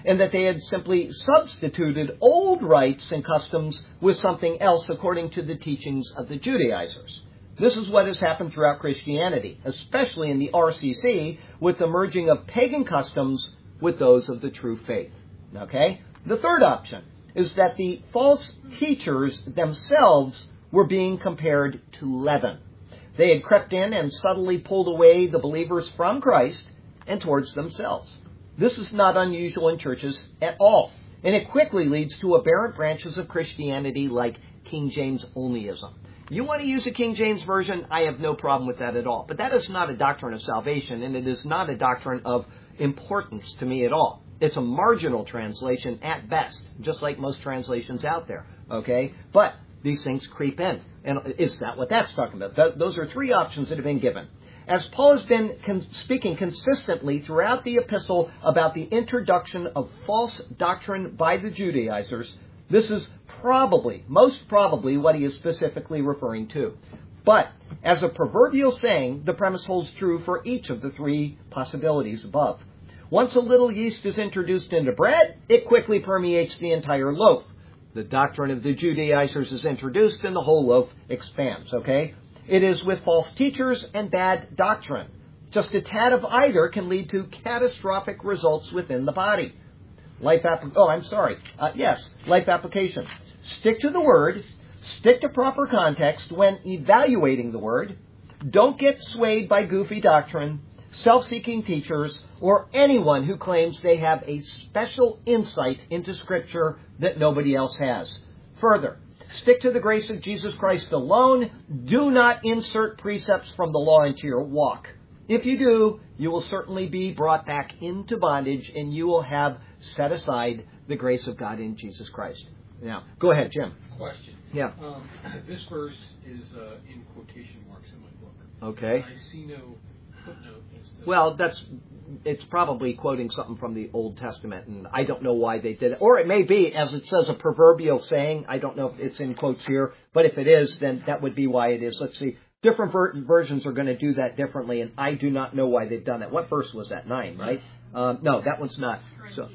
and that they had simply substituted old rites and customs with something else according to the teachings of the Judaizers. This is what has happened throughout Christianity, especially in the R C C, with the merging of pagan customs with those of the true faith. Okay? The third option is that the false teachers themselves were being compared to leaven. They had crept in and subtly pulled away the believers from Christ and towards themselves. This is not unusual in churches at all, and it quickly leads to aberrant branches of Christianity like King James onlyism. You want to use a King James version? I have no problem with that at all. But that is not a doctrine of salvation, and it is not a doctrine of importance to me at all. It's a marginal translation at best, just like most translations out there. Okay? But these things creep in. And is that what that's talking about? Th- those are three options that have been given. As Paul has been con- speaking consistently throughout the epistle about the introduction of false doctrine by the Judaizers, this is probably, most probably, what he is specifically referring to. But, as a proverbial saying, the premise holds true for each of the three possibilities above. Once a little yeast is introduced into bread, it quickly permeates the entire loaf. The doctrine of the Judaizers is introduced and the whole loaf expands, okay? It is with false teachers and bad doctrine. Just a tad of either can lead to catastrophic results within the body. Life app- oh, I'm sorry. Uh, yes, life application. Stick to the Word. Stick to proper context when evaluating the Word. Don't get swayed by goofy doctrine, self-seeking teachers, or anyone who claims they have a special insight into Scripture that nobody else has. Further, stick to the grace of Jesus Christ alone. Do not insert precepts from the law into your walk. If you do, you will certainly be brought back into bondage, and you will have set aside the grace of God in Jesus Christ. Now, go ahead, Jim. Question. Yeah. Um, this verse is uh, in quotation marks in my book. Okay. I see no footnote. Well, that's it's probably quoting something from the Old Testament, and I don't know why they did it. Or it may be, as it says, a proverbial saying. I don't know if it's in quotes here, but if it is, then that would be why it is. Let's see. Different ver- versions are going to do that differently, and I do not know why they've done that. What verse was that? Nine, right? Um, no, that one's not. So.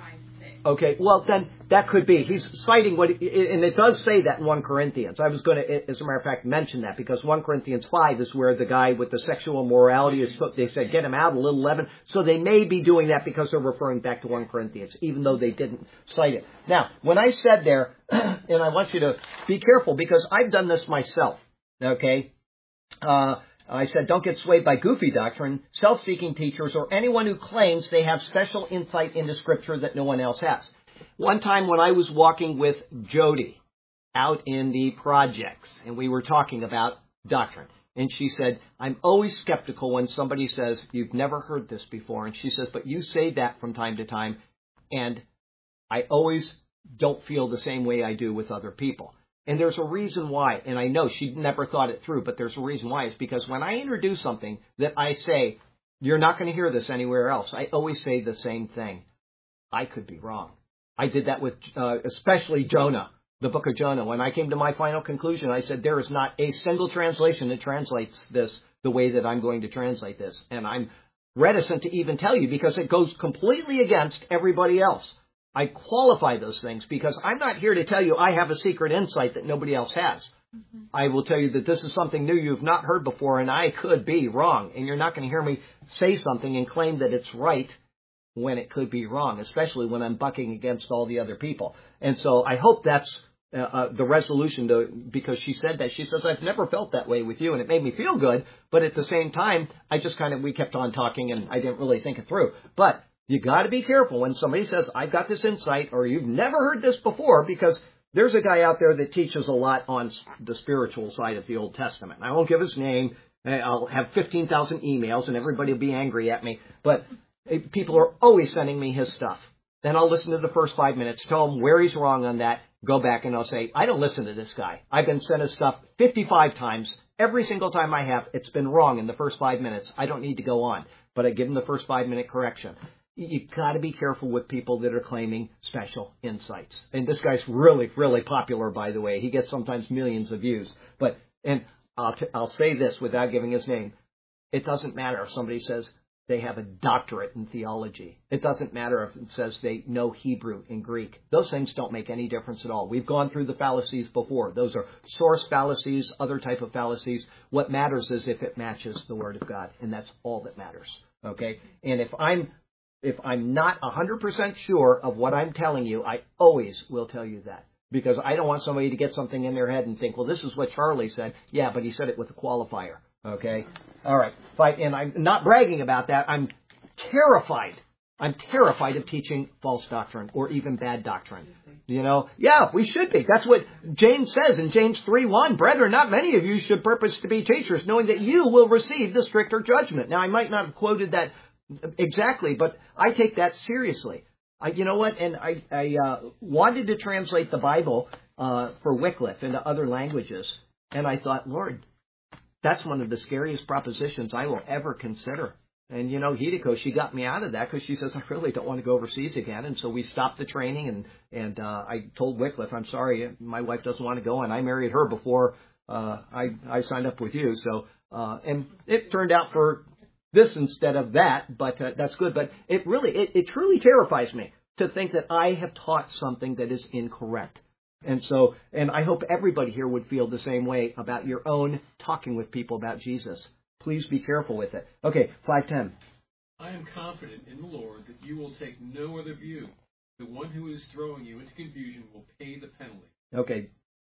Okay, well, then that could be. He's citing what, and it does say that in First Corinthians. I was going to, as a matter of fact, mention that because First Corinthians five is where the guy with the sexual morality is, they said, get him out, a little leaven. So they may be doing that because they're referring back to First Corinthians, even though they didn't cite it. Now, when I said there, and I want you to be careful because I've done this myself, okay? Uh, I said, don't get swayed by goofy doctrine, self-seeking teachers, or anyone who claims they have special insight into Scripture that no one else has. One time when I was walking with Jody out in the projects, and we were talking about doctrine, and she said, I'm always skeptical when somebody says, you've never heard this before. And she says, but you say that from time to time, and I always don't feel the same way I do with other people. And there's a reason why, and I know she never thought it through, but there's a reason why. It's because when I introduce something that I say, you're not going to hear this anywhere else, I always say the same thing. I could be wrong. I did that with uh, especially Jonah, the book of Jonah. When I came to my final conclusion, I said, there is not a single translation that translates this the way that I'm going to translate this. And I'm reticent to even tell you because it goes completely against everybody else. I qualify those things because I'm not here to tell you I have a secret insight that nobody else has. Mm-hmm. I will tell you that this is something new you've not heard before, and I could be wrong. And you're not going to hear me say something and claim that it's right when it could be wrong, especially when I'm bucking against all the other people. And so I hope that's uh, uh, the resolution, to, because she said that. She says, I've never felt that way with you, and it made me feel good. But at the same time, I just kind of, we kept on talking, and I didn't really think it through. But you got to be careful when somebody says, I've got this insight, or you've never heard this before, because there's a guy out there that teaches a lot on the spiritual side of the Old Testament. I won't give his name. I'll have fifteen thousand emails, and everybody will be angry at me. But people are always sending me his stuff. Then I'll listen to the first five minutes, tell him where he's wrong on that, go back, and I'll say, I don't listen to this guy. I've been sent his stuff fifty-five times. Every single time I have, it's been wrong in the first five minutes. I don't need to go on. But I give him the first five-minute correction. You got to be careful with people that are claiming special insights. And this guy's really, really popular, by the way. He gets sometimes millions of views. But, and I'll, t- I'll say this without giving his name. It doesn't matter if somebody says, they have a doctorate in theology. It doesn't matter if it says they know Hebrew and Greek. Those things don't make any difference at all. We've gone through the fallacies before. Those are source fallacies, other type of fallacies. What matters is if it matches the Word of God, and that's all that matters. Okay? And if I'm if I'm not one hundred percent sure of what I'm telling you, I always will tell you that. Because I don't want somebody to get something in their head and think, well, this is what Charlie said. Yeah, but he said it with a qualifier. Okay? All right. Fight. And I'm not bragging about that. I'm terrified. I'm terrified of teaching false doctrine or even bad doctrine. You know? Yeah, we should be. That's what James says in James three one. Brethren, not many of you should purpose to be teachers, knowing that you will receive the stricter judgment. Now, I might not have quoted that exactly, but I take that seriously. I, you know what? And I, I uh, wanted to translate the Bible uh, for Wycliffe into other languages. And I thought, Lord, that's one of the scariest propositions I will ever consider. And, you know, Hideko, she got me out of that because she says, I really don't want to go overseas again. And so we stopped the training. And, and uh, I told Wycliffe, I'm sorry, my wife doesn't want to go. And I married her before uh, I, I signed up with you. So, uh, and it turned out for this instead of that, but uh, that's good. But it really, it, it truly terrifies me to think that I have taught something that is incorrect. And so, and I hope everybody here would feel the same way about your own talking with people about Jesus. Please be careful with it. Okay, five ten. I am confident in the Lord that you will take no other view. The one who is throwing you into confusion will pay the penalty. Okay,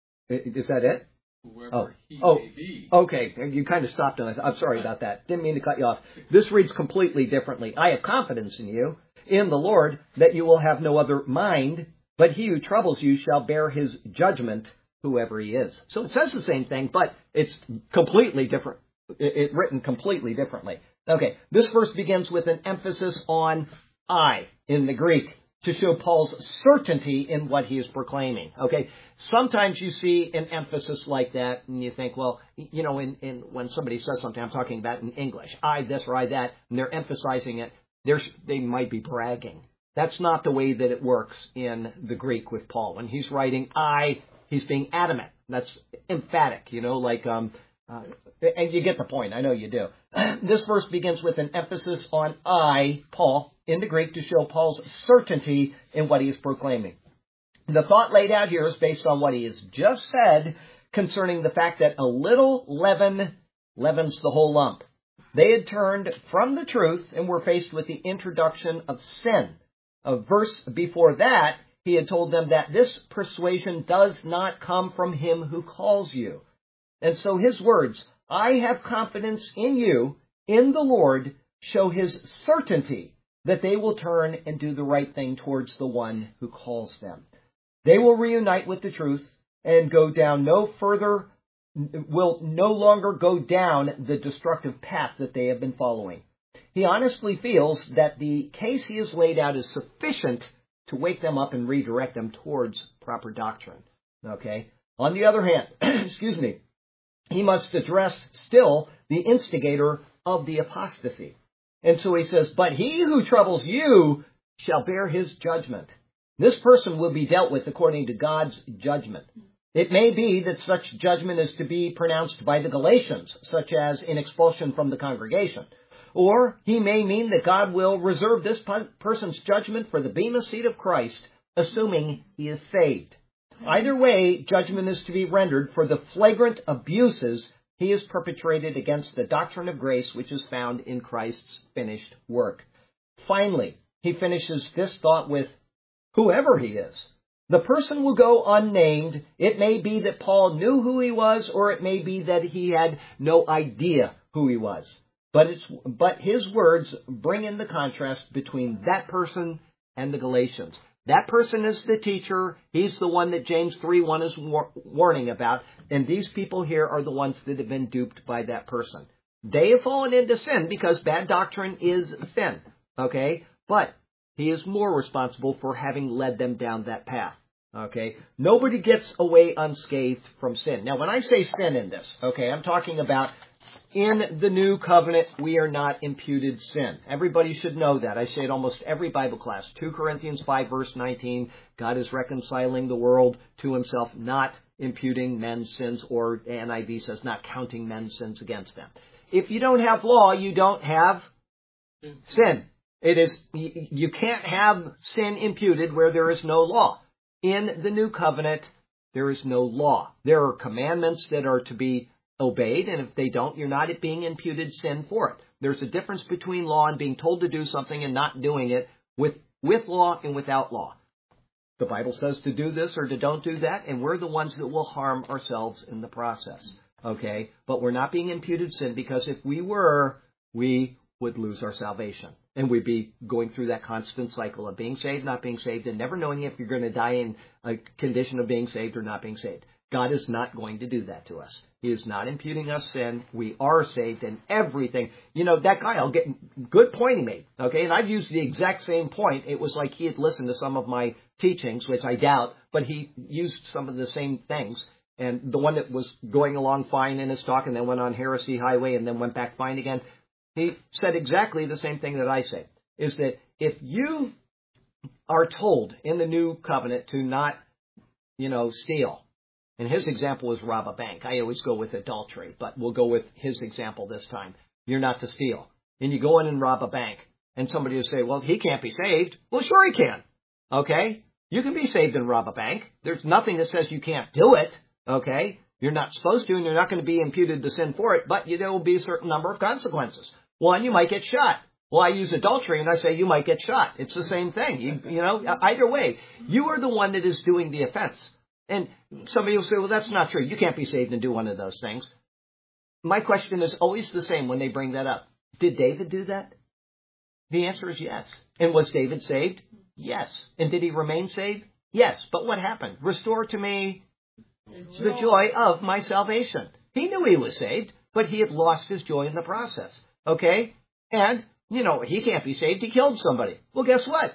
is that it? Whoever oh. he oh. may be. Okay, you kind of stopped on it. I'm sorry about that. Didn't mean to cut you off. This reads completely differently. I have confidence in you, in the Lord, that you will have no other mind, but he who troubles you shall bear his judgment, whoever he is. So it says the same thing, but it's completely different. It's it, written completely differently. Okay, this verse begins with an emphasis on I in the Greek, to show Paul's certainty in what he is proclaiming. Okay, sometimes you see an emphasis like that, and you think, well, you know, in, in when somebody says something, I'm talking about in English, I this or I that, and they're emphasizing it. They're, they might be bragging. That's not the way that it works in the Greek with Paul. When he's writing I, he's being adamant. That's emphatic, you know, like, um, uh, and you get the point. I know you do. This verse begins with an emphasis on I, Paul, in the Greek to show Paul's certainty in what he is proclaiming. The thought laid out here is based on what he has just said concerning the fact that a little leaven leavens the whole lump. They had turned from the truth and were faced with the introduction of sin. A verse before that, he had told them that this persuasion does not come from him who calls you. And so his words, I have confidence in you, in the Lord, show his certainty that they will turn and do the right thing towards the one who calls them. They will reunite with the truth and go down no further, will no longer go down the destructive path that they have been following. He honestly feels that the case he has laid out is sufficient to wake them up and redirect them towards proper doctrine. Okay? On the other hand, excuse me, he must address still the instigator of the apostasy. And so he says, but he who troubles you shall bear his judgment. This person will be dealt with according to God's judgment. It may be that such judgment is to be pronounced by the Galatians, such as in expulsion from the congregation. Or he may mean that God will reserve this person's judgment for the bema seat of Christ, assuming he is saved. Either way, judgment is to be rendered for the flagrant abuses he has perpetrated against the doctrine of grace which is found in Christ's finished work. Finally, he finishes this thought with, whoever he is. The person will go unnamed. It may be that Paul knew who he was, or it may be that he had no idea who he was. But it's, but his words bring in the contrast between that person and the Galatians. That person is the teacher. He's the one that James three one is war- warning about. And these people here are the ones that have been duped by that person. They have fallen into sin because bad doctrine is sin. Okay? But he is more responsible for having led them down that path. Okay? Nobody gets away unscathed from sin. Now, when I say sin in this, okay, I'm talking about in the new covenant, we are not imputed sin. Everybody should know that. I say it almost every Bible class. Second Corinthians five, verse nineteen, God is reconciling the world to himself, not imputing men's sins, or N I V says not counting men's sins against them. If you don't have law, you don't have Sin. It is, you can't have sin imputed where there is no law. In the new covenant, there is no law. There are commandments that are to be obeyed, and if they don't, you're not being imputed sin for it. There's a difference between law and being told to do something and not doing it with, with law and without law. The Bible says to do this or to don't do that, and we're the ones that will harm ourselves in the process. Okay? But we're not being imputed sin, because if we were, we would lose our salvation. And we'd be going through that constant cycle of being saved, not being saved, and never knowing if you're going to die in a condition of being saved or not being saved. God is not going to do that to us. He is not imputing us sin. We are saved, and everything. You know, that guy, I'll get, good point he made. Okay? And I've used the exact same point. It was like he had listened to some of my teachings, which I doubt, but he used some of the same things. And the one that was going along fine in his talk and then went on heresy highway and then went back fine again, he said exactly the same thing that I say, is that if you are told in the new covenant to not, you know, steal, and his example is rob a bank. I always go with adultery, but we'll go with his example this time. You're not to steal. And you go in and rob a bank, and somebody will say, well, he can't be saved. Well, sure he can. Okay? You can be saved and rob a bank. There's nothing that says you can't do it. Okay? You're not supposed to, and you're not going to be imputed to sin for it, but there will be a certain number of consequences. One, you might get shot. Well, I use adultery, and I say you might get shot. It's the same thing. You, you know, either way, you are the one that is doing the offense. And somebody will say, well, that's not true. You can't be saved and do one of those things. My question is always the same when they bring that up. Did David do that? The answer is yes. And was David saved? Yes. And did he remain saved? Yes. But what happened? Restore to me the joy of my salvation. He knew he was saved, but he had lost his joy in the process. Okay? And, you know, he can't be saved. He killed somebody. Well, guess what?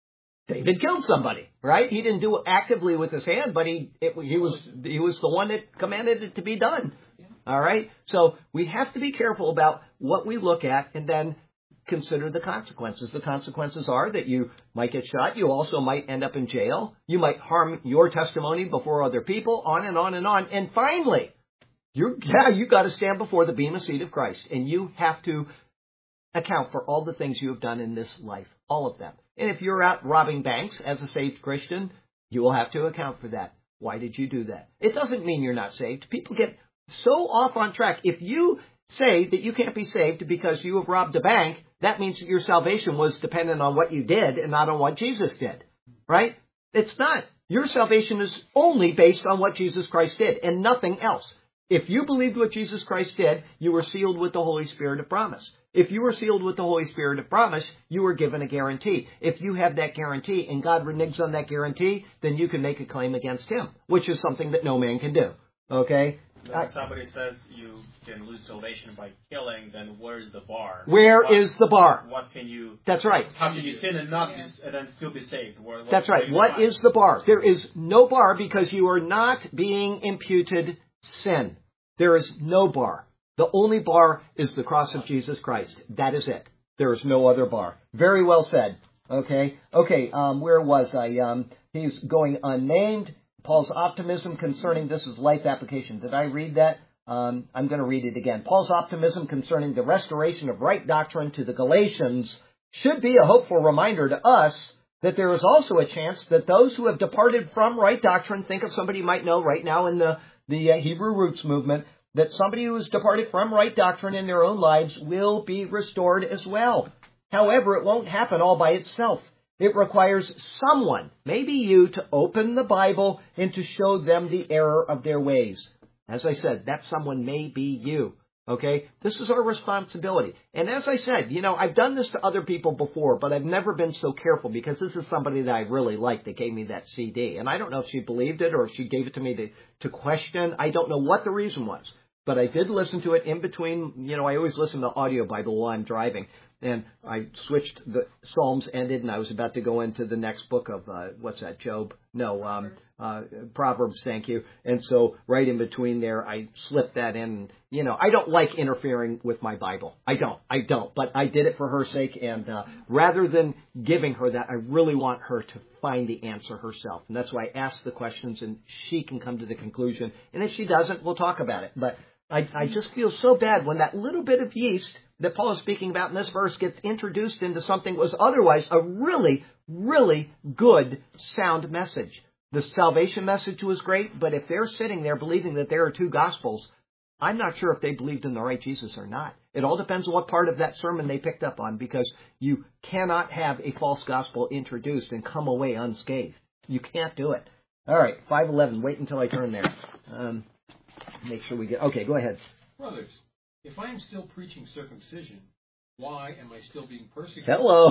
David killed somebody, right? He didn't do it actively with his hand, but he it, he was he was the one that commanded it to be done. All right? So we have to be careful about what we look at and then consider the consequences. The consequences are that you might get shot. You also might end up in jail. You might harm your testimony before other people, on and on and on. And finally, you yeah, you got to stand before the bema seat of Christ, and you have to account for all the things you have done in this life, all of them. And if you're out robbing banks as a saved Christian, you will have to account for that. Why did you do that? It doesn't mean you're not saved. People get so off on track. If you say that you can't be saved because you have robbed a bank, that means that your salvation was dependent on what you did and not on what Jesus did, right? It's not. Your salvation is only based on what Jesus Christ did and nothing else. If you believed what Jesus Christ did, you were sealed with the Holy Spirit of promise. If you were sealed with the Holy Spirit of promise, you were given a guarantee. If you have that guarantee and God reneges on that guarantee, then you can make a claim against him, which is something that no man can do. Okay? When somebody says you can lose salvation by killing, then where's the bar? Where what, is the bar? What can you... That's right. How can you sin and not be, and then still be saved? What, what, That's right. What is the bar? There is no bar because you are not being imputed sin. There is no bar. The only bar is the cross of Jesus Christ. That is it. There is no other bar. Very well said. Okay. Okay. Um, where was I? Um, he's going unnamed. Paul's optimism concerning this is life application. Did I read that? Um, I'm going to read it again. Paul's optimism concerning the restoration of right doctrine to the Galatians should be a hopeful reminder to us that there is also a chance that those who have departed from right doctrine, think of somebody you might know right now in the, the uh, Hebrew Roots movement, that somebody who has departed from right doctrine in their own lives will be restored as well. However, it won't happen all by itself. It requires someone, maybe you, to open the Bible and to show them the error of their ways. As I said, that someone may be you. Okay? This is our responsibility. And as I said, you know, I've done this to other people before, but I've never been so careful because this is somebody that I really liked that gave me that C D. And I don't know if she believed it or if she gave it to me to, to question. I don't know what the reason was. But I did listen to it in between. You know, I always listen to audio Bible while I'm driving. And I switched, the Psalms ended, and I was about to go into the next book of, uh, what's that, Job? No, um, uh, Proverbs, thank you. And so right in between there, I slipped that in. You know, I don't like interfering with my Bible. I don't. I don't. But I did it for her sake, and uh, rather than giving her that, I really want her to find the answer herself. And that's why I ask the questions, and she can come to the conclusion. And if she doesn't, we'll talk about it. But I, I just feel so bad when that little bit of yeast that Paul is speaking about in this verse gets introduced into something that was otherwise a really, really good, sound message. The salvation message was great, but if they're sitting there believing that there are two gospels, I'm not sure if they believed in the right Jesus or not. It all depends on what part of that sermon they picked up on, because you cannot have a false gospel introduced and come away unscathed. You can't do it. All right, five eleven. Wait until I turn there. Um, make sure we get... Okay, go ahead. Brothers, if I am still preaching circumcision, why am I still being persecuted? Hello.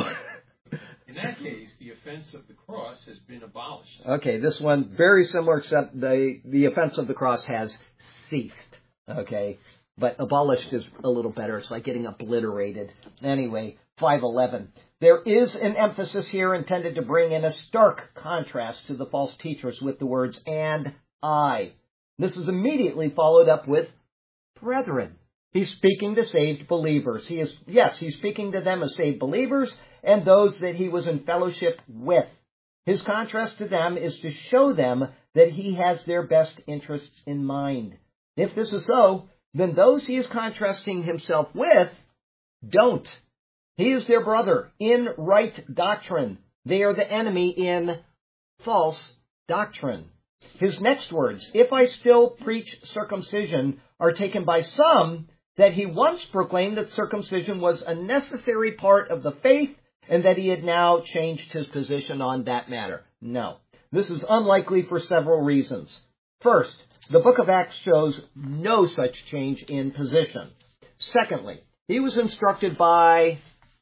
In that case, the offense of the cross has been abolished. Okay, this one, very similar, except the, the offense of the cross has ceased. Okay, but abolished is a little better. It's like getting obliterated. Anyway, five eleven. There is an emphasis here intended to bring in a stark contrast to the false teachers with the words, and I. This is immediately followed up with, brethren. He's speaking to saved believers. He is, yes, he's speaking to them as saved believers and those that he was in fellowship with. His contrast to them is to show them that he has their best interests in mind. If this is so, then those he is contrasting himself with don't. He is their brother in right doctrine. They are the enemy in false doctrine. His next words, if I still preach circumcision, are taken by some that he once proclaimed that circumcision was a necessary part of the faith and that he had now changed his position on that matter. No, this is unlikely for several reasons. First, the book of Acts shows no such change in position. Secondly, he was instructed by...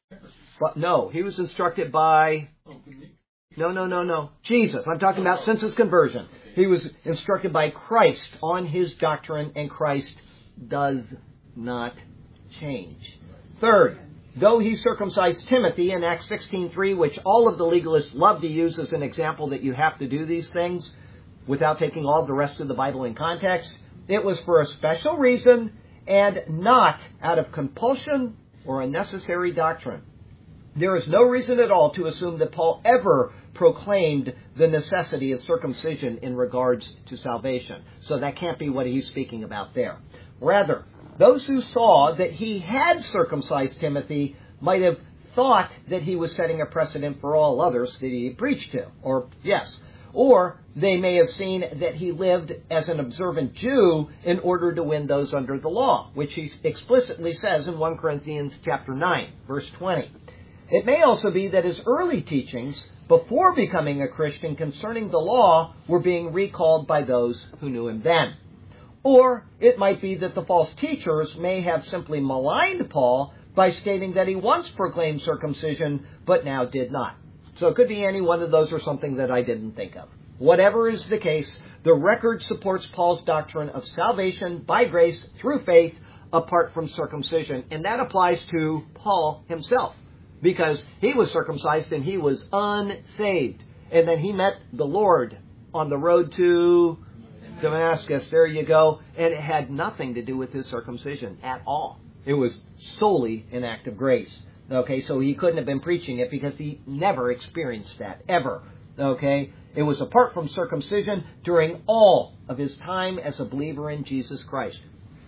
But no, he was instructed by... No, no, no, no. Jesus. I'm talking about since his conversion. He was instructed by Christ on his doctrine, and Christ does not change. Third, though he circumcised Timothy in Acts sixteen three, which all of the legalists love to use as an example that you have to do these things without taking all the rest of the Bible in context, it was for a special reason and not out of compulsion or a necessary doctrine. There is no reason at all to assume that Paul ever proclaimed the necessity of circumcision in regards to salvation. So that can't be what he's speaking about there. Rather, those who saw that he had circumcised Timothy might have thought that he was setting a precedent for all others that he preached to. Or, yes. Or they may have seen that he lived as an observant Jew in order to win those under the law, which he explicitly says in First Corinthians chapter nine, verse twenty. It may also be that his early teachings, before becoming a Christian concerning the law, were being recalled by those who knew him then. Or it might be that the false teachers may have simply maligned Paul by stating that he once proclaimed circumcision, but now did not. So it could be any one of those or something that I didn't think of. Whatever is the case, the record supports Paul's doctrine of salvation by grace through faith apart from circumcision. And that applies to Paul himself, because he was circumcised and he was unsaved. And then he met the Lord on the road to Damascus. There you go. And it had nothing to do with his circumcision at all. It was solely an act of grace. Okay, so he couldn't have been preaching it because he never experienced that, ever. Okay, it was apart from circumcision during all of his time as a believer in Jesus Christ.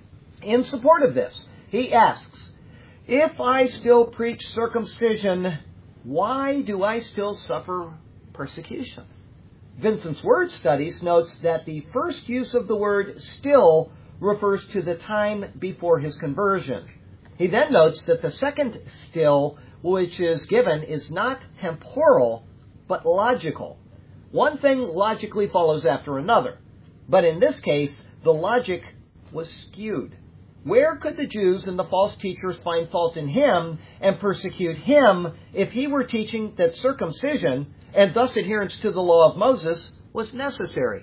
In support of this, he asks, if I still preach circumcision, why do I still suffer persecution? Vincent's Word Studies notes that the first use of the word still refers to the time before his conversion. He then notes that the second still, which is given, is not temporal, but logical. One thing logically follows after another. But in this case, the logic was skewed. Where could the Jews and the false teachers find fault in him and persecute him if he were teaching that circumcision, and thus adherence to the law of Moses, was necessary?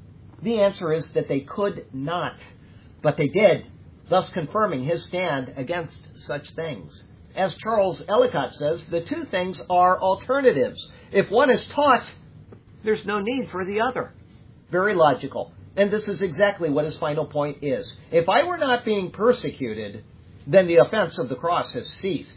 The answer is that they could not. But they did, thus confirming his stand against such things. As Charles Ellicott says, the two things are alternatives. If one is taught, there's no need for the other. Very logical. And this is exactly what his final point is. If I were not being persecuted, then the offense of the cross has ceased.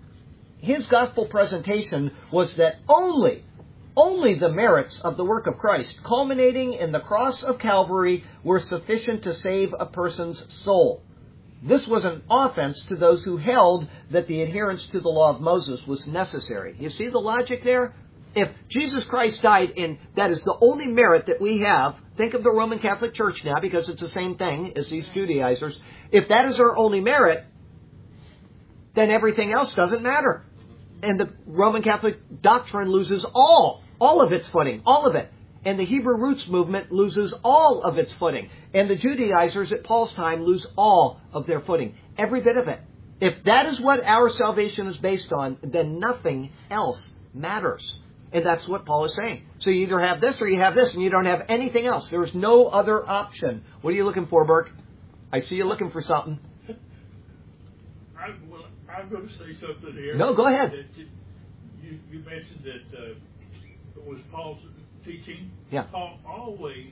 His gospel presentation was that only, only the merits of the work of Christ, culminating in the cross of Calvary, were sufficient to save a person's soul. This was an offense to those who held that the adherence to the law of Moses was necessary. You see the logic there? If Jesus Christ died and that is the only merit that we have, think of the Roman Catholic Church now because it's the same thing as these Judaizers. If that is our only merit, then everything else doesn't matter. And the Roman Catholic doctrine loses all, all of its footing, all of it. And the Hebrew roots movement loses all of its footing. And the Judaizers at Paul's time lose all of their footing. Every bit of it. If that is what our salvation is based on, then nothing else matters. And that's what Paul is saying. So you either have this or you have this, and you don't have anything else. There is no other option. What are you looking for, Burke? I see you looking for something. I, well, I'm going to say something here. No, go ahead. That you, you mentioned that uh, it was Paul's teaching. Yeah. Paul always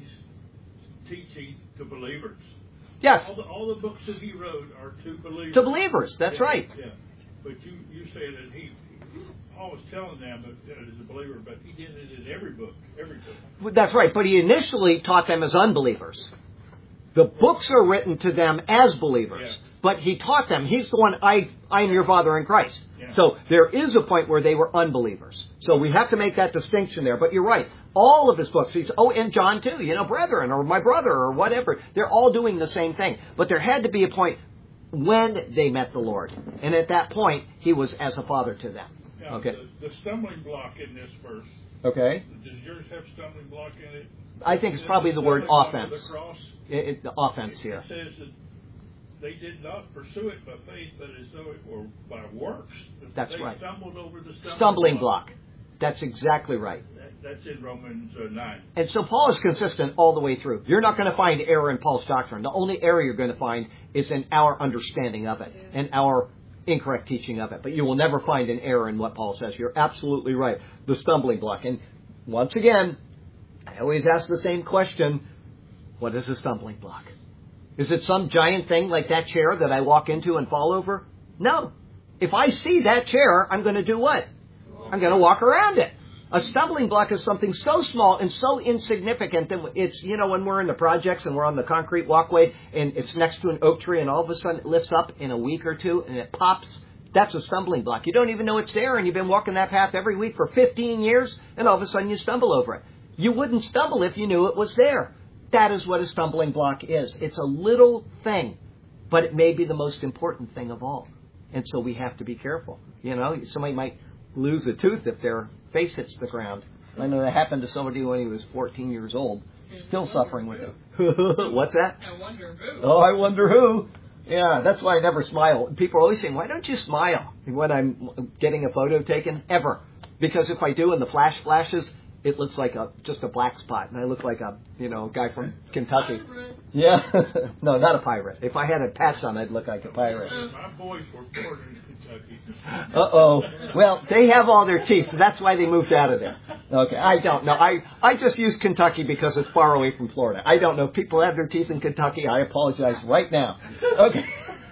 teaching to believers. Yes. All the, all the books that he wrote are to believers. To believers, that's yeah, right. Yeah. But you, you say that he, Paul was telling them that, that as a believer, but he did it in every book, every book. That's right, but he initially taught them as unbelievers. The books are written to them as believers. Yeah. But he taught them. He's the one, I, I am your Father in Christ. Yeah. So there is a point where they were unbelievers. So we have to make that distinction there. But you're right. All of his books, he's, oh, and John too, you know, brethren, or my brother, or whatever. They're all doing the same thing. But there had to be a point when they met the Lord. And at that point, he was as a father to them. Now, Okay. The, the stumbling block in this verse, Okay. does yours have stumbling block in it? I think it's Is it probably the word stumbling block of offense. The cross? It, it, the offense It here. says that they did not pursue it by faith, but as though it were by works. That's they right. stumbled over the stumbling, Stumbling block. That's exactly right. That, that's in Romans uh, nine. And so Paul is consistent all the way through. You're not going to find error in Paul's doctrine. The only error you're going to find is in our understanding of it and our incorrect teaching of it. But you will never find an error in what Paul says. You're absolutely right. The stumbling block. And once again, I always ask the same question. What is a stumbling block? Is it some giant thing like that chair that I walk into and fall over? No. If I see that chair, I'm going to do what? I'm going to walk around it. A stumbling block is something so small and so insignificant that it's, you know, when we're in the projects and we're on the concrete walkway and it's next to an oak tree and all of a sudden it lifts up in a week or two and it pops, that's a stumbling block. You don't even know it's there and you've been walking that path every week for fifteen years and all of a sudden you stumble over it. You wouldn't stumble if you knew it was there. That is what a stumbling block is. It's a little thing, but it may be the most important thing of all. And so we have to be careful. You know, somebody might lose a tooth if their face hits the ground. I know that happened to somebody when he was fourteen years old. Still suffering with it. What's that? I wonder who. Oh, I wonder who. Yeah, that's why I never smile. People are always saying, why don't you smile when I'm getting a photo taken? Ever. Because if I do and the flash flashes, it looks like a just a black spot, and I look like a you know guy from Kentucky. Yeah, no, not a pirate. If I had a patch on, I'd look like a pirate. My boys were born in Kentucky. Uh oh. Well, they have all their teeth, so that's why they moved out of there. Okay, I don't know. I I just use Kentucky because it's far away from Florida. I don't know. If people have their teeth in Kentucky, I apologize right now. Okay.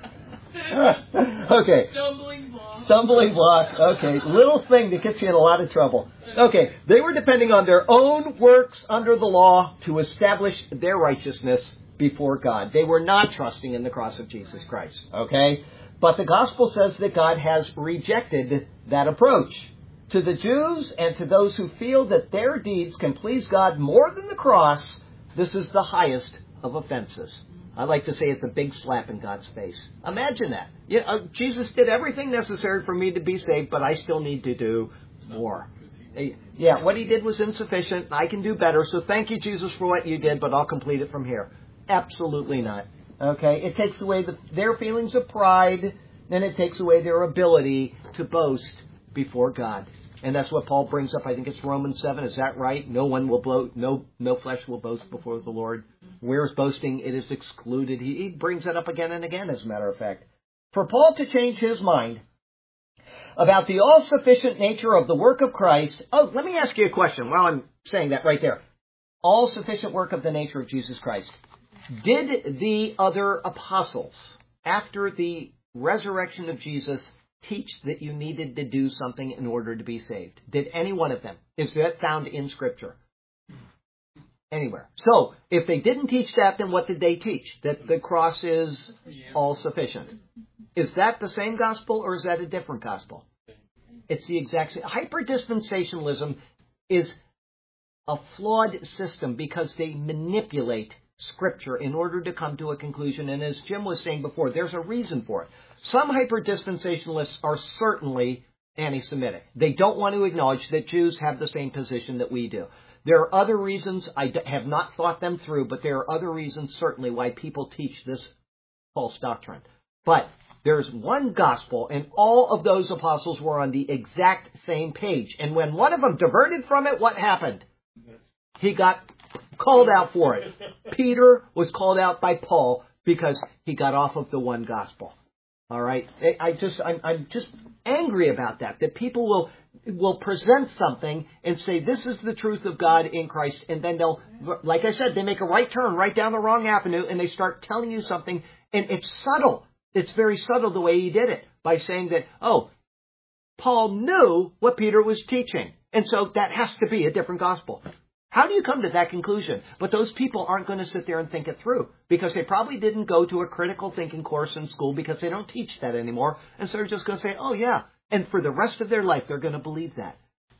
Okay. Stumbling block. Stumbling block. Okay. Little thing that gets you in a lot of trouble. Okay. They were depending on their own works under the law to establish their righteousness before God. They were not trusting in the cross of Jesus Christ. Okay. But the gospel says that God has rejected that approach. To the Jews and to those who feel that their deeds can please God more than the cross, this is the highest of offenses. I like to say it's a big slap in God's face. Imagine that. You know, Jesus did everything necessary for me to be saved, but I still need to do more. Yeah, what he did was insufficient. I can do better. So thank you, Jesus, for what you did, but I'll complete it from here. Absolutely not. Okay, it takes away the, their feelings of pride, and it takes away their ability to boast before God. And that's what Paul brings up. I think it's Romans seven. Is that right? No one will blow, no no flesh will boast before the Lord. Where is boasting? It is excluded. He, he brings that up again and again, as a matter of fact. For Paul to change his mind about the all-sufficient nature of the work of Christ. Oh, let me ask you a question while I'm saying that right there. All-sufficient work of the nature of Jesus Christ. Did the other apostles, after the resurrection of Jesus, teach that you needed to do something in order to be saved? Did any one of them? Is that found in Scripture? Anywhere. So, if they didn't teach that, then what did they teach? That the cross is all sufficient. Is that the same gospel or is that a different gospel? It's the exact same. Hyperdispensationalism is a flawed system because they manipulate Scripture in order to come to a conclusion. And as Jim was saying before, there's a reason for it. Some hyperdispensationalists are certainly anti-Semitic. They don't want to acknowledge that Jews have the same position that we do. There are other reasons. I d- have not thought them through, but there are other reasons certainly why people teach this false doctrine. But there's one gospel, and all of those apostles were on the exact same page. And when one of them diverted from it, what happened? He got called out for it. Peter was called out by Paul because he got off of the one gospel. All right, I just I'm, I'm just angry about that. That people will will present something and say this is the truth of God in Christ, and then they'll, like I said, they make a right turn right down the wrong avenue, and they start telling you something, and it's subtle. It's very subtle the way he did it by saying that oh, Paul knew what Peter was teaching, and so that has to be a different gospel. How do you come to that conclusion? But those people aren't going to sit there and think it through because they probably didn't go to a critical thinking course in school because they don't teach that anymore. And so they're just going to say, oh, yeah. And for the rest of their life, they're going to believe that.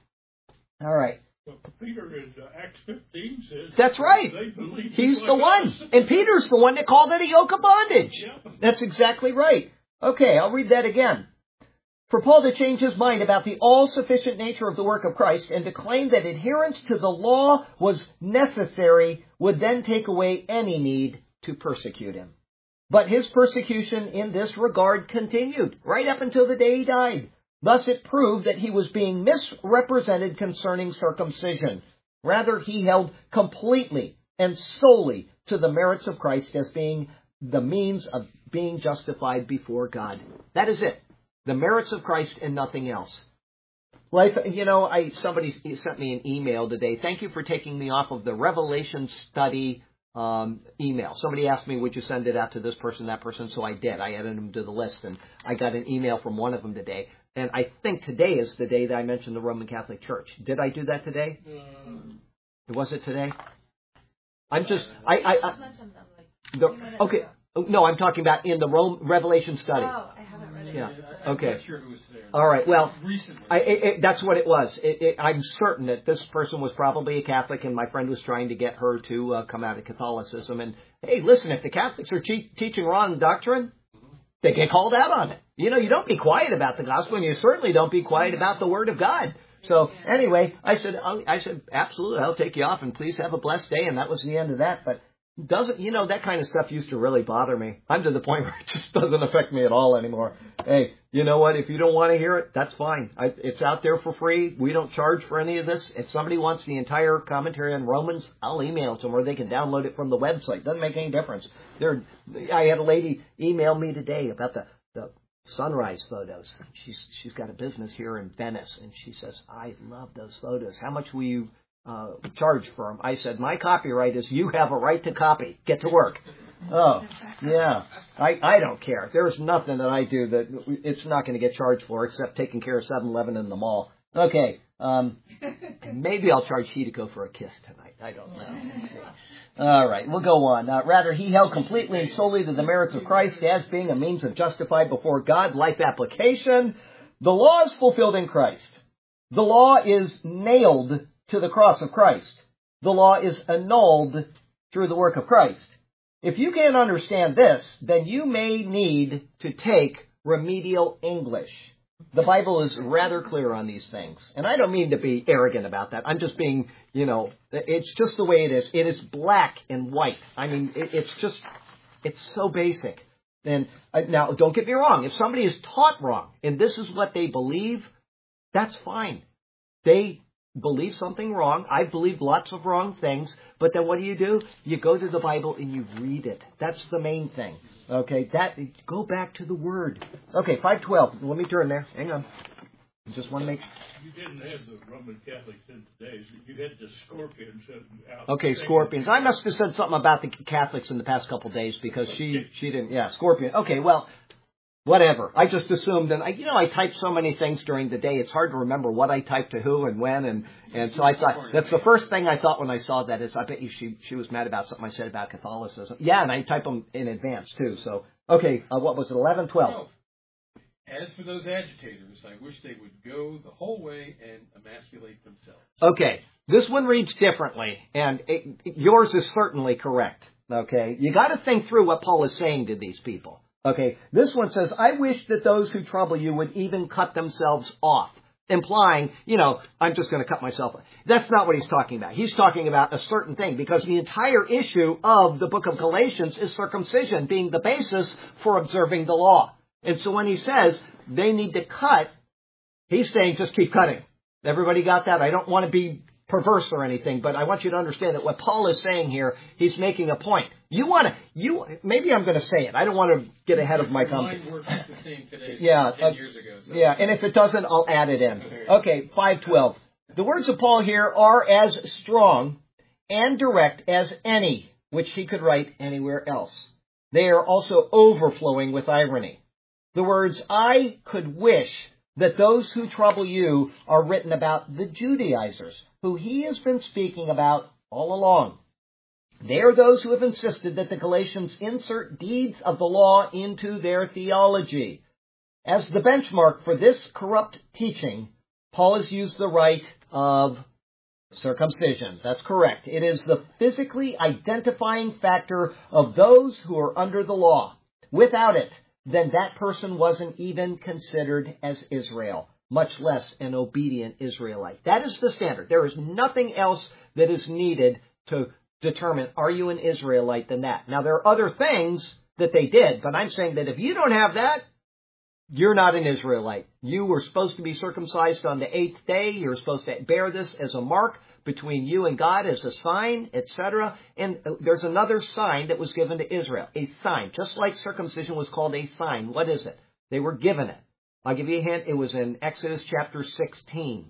All right. Well, Peter in uh, Acts fifteen says... That's right. He's the one. And Peter's the one that called it a yoke of bondage. Yeah. That's exactly right. Okay, I'll read that again. For Paul to change his mind about the all-sufficient nature of the work of Christ and to claim that adherence to the law was necessary would then take away any need to persecute him. But his persecution in this regard continued right up until the day he died. Thus it proved that he was being misrepresented concerning circumcision. Rather, he held completely and solely to the merits of Christ as being the means of being justified before God. That is it. The merits of Christ and nothing else. Life, you know, I somebody sent me an email today. Thank you for taking me off of the Revelation study um, email. Somebody asked me, would you send it out to this person, that person? So I did. I added them to the list, and I got an email from one of them today. And I think today is the day that I mentioned the Roman Catholic Church. Did I do that today? Um, was it today? I'm just, I, I, I the, okay. No, I'm talking about in the Rome, Revelation study. Oh, I haven't read it. Yeah. I'm Okay. not sure who was there. All right. Well, Recently. I, it, it, that's what it was. It, it, I'm certain that this person was probably a Catholic, and my friend was trying to get her to uh, come out of Catholicism. And hey, listen, if the Catholics are te- teaching wrong doctrine, they get called out on it. You know, you don't be quiet about the gospel, and you certainly don't be quiet about the Word of God. So anyway, I said, I said, absolutely, I'll take you off, and please have a blessed day. And that was the end of that. But doesn't, you know, that kind of stuff used to really bother me. I'm to the point where it just doesn't affect me at all anymore. Hey, you know what? If you don't want to hear it, that's fine. I, it's out there for free. We don't charge for any of this. If somebody wants the entire commentary on Romans, I'll email it to them, or they can download it from the website. Doesn't make any difference. There, I had a lady email me today about the, the sunrise photos. She's she's got a business here in Venice, and she says, I love those photos. How much will you Uh, charge for them? I said, my copyright is you have a right to copy. Get to work. Oh, yeah. I, I don't care. There's nothing that I do that it's not going to get charged for except taking care of seven eleven in the mall. Okay. Um, maybe I'll charge Hideko for a kiss tonight. I don't know. All right. We'll go on. Uh, rather, he held completely and solely to the merits of Christ as being a means of justified before God. Life application. The law is fulfilled in Christ. The law is nailed to the cross of Christ. The law is annulled through the work of Christ. If you can't understand this, then you may need to take remedial English. The Bible is rather clear on these things. And I don't mean to be arrogant about that. I'm just being, you know, it's just the way it is. It is black and white. I mean, it's just, it's so basic. And now, don't get me wrong. If somebody is taught wrong, and this is what they believe, that's fine. They believe something wrong. I believe lots of wrong things. But then what do you do? You go to the Bible and you read it. That's the main thing. Okay, that go back to the Word. Okay, five twelve. Let me turn there. Hang on. Just want to make... You didn't have the Roman Catholics in today. You had the scorpions out. Okay, scorpions. I must have said something about the Catholics in the past couple of days because she, she didn't... Yeah, scorpion. Okay, well... whatever. I just assumed, and I, you know, I type so many things during the day, it's hard to remember what I typed to who and when, and, and so I thought, that's the first thing I thought when I saw that is, I bet you she, she was mad about something I said about Catholicism. Yeah, and I type them in advance, too. So, okay, uh, what was it, eleven, twelve? As for those agitators, I wish they would go the whole way and emasculate themselves. Okay, this one reads differently, and it, it, yours is certainly correct. Okay, you got to think through what Paul is saying to these people. Okay, this one says, I wish that those who trouble you would even cut themselves off, implying, you know, I'm just going to cut myself off. That's not what he's talking about. He's talking about a certain thing, because the entire issue of the book of Galatians is circumcision being the basis for observing the law. And so when he says they need to cut, he's saying just keep cutting. Everybody got that? I don't want to be perverse or anything, but I want you to understand that what Paul is saying here, he's making a point. You want to, you, maybe I'm going to say it. I don't want to get ahead of my company. Mine works the same today as yeah, ten uh, years ago. So. Yeah, and if it doesn't, I'll add it in. Okay, five twelve. The words of Paul here are as strong and direct as any which he could write anywhere else. They are also overflowing with irony. The words, I could wish that those who trouble you are written about the Judaizers, who he has been speaking about all along. They are those who have insisted that the Galatians insert deeds of the law into their theology. As the benchmark for this corrupt teaching, Paul has used the rite of circumcision. That's correct. It is the physically identifying factor of those who are under the law. Without it, then that person wasn't even considered as Israel, much less an obedient Israelite. That is the standard. There is nothing else that is needed to determine, are you an Israelite, than that. Now, there are other things that they did, but I'm saying that if you don't have that, you're not an Israelite. You were supposed to be circumcised on the eighth day. You're supposed to bear this as a mark between you and God, as a sign, et cetera. And there's another sign that was given to Israel, a sign. Just like circumcision was called a sign. What is it? They were given it. I'll give you a hint. It was in Exodus chapter sixteen.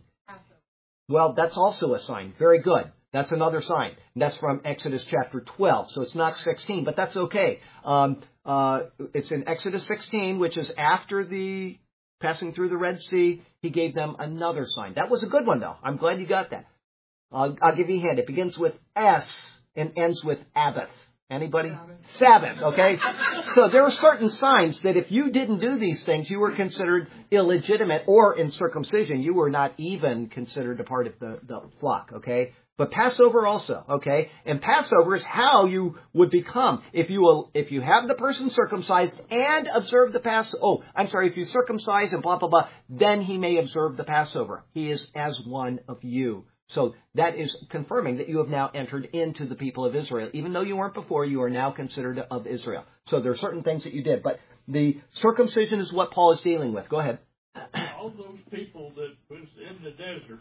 Well, that's also a sign. Very good. That's another sign. And that's from Exodus chapter twelve. So it's not sixteen, but that's okay. Um, uh, it's in Exodus sixteen, which is after the passing through the Red Sea. He gave them another sign. That was a good one, though. I'm glad you got that. I'll, I'll give you a hint. It begins with S and ends with Abbott. Anybody? Sabbath. Sabbath, okay? So there are certain signs that if you didn't do these things, you were considered illegitimate, or in circumcision, you were not even considered a part of the, the flock, okay? But Passover also, okay? And Passover is how you would become. If you will, if you have the person circumcised and observe the Passover, oh, I'm sorry, if you circumcise and blah, blah, blah, then he may observe the Passover. He is as one of you. So that is confirming that you have now entered into the people of Israel. Even though you weren't before, you are now considered of Israel. So there are certain things that you did. But the circumcision is what Paul is dealing with. Go ahead. All those people that was in the desert,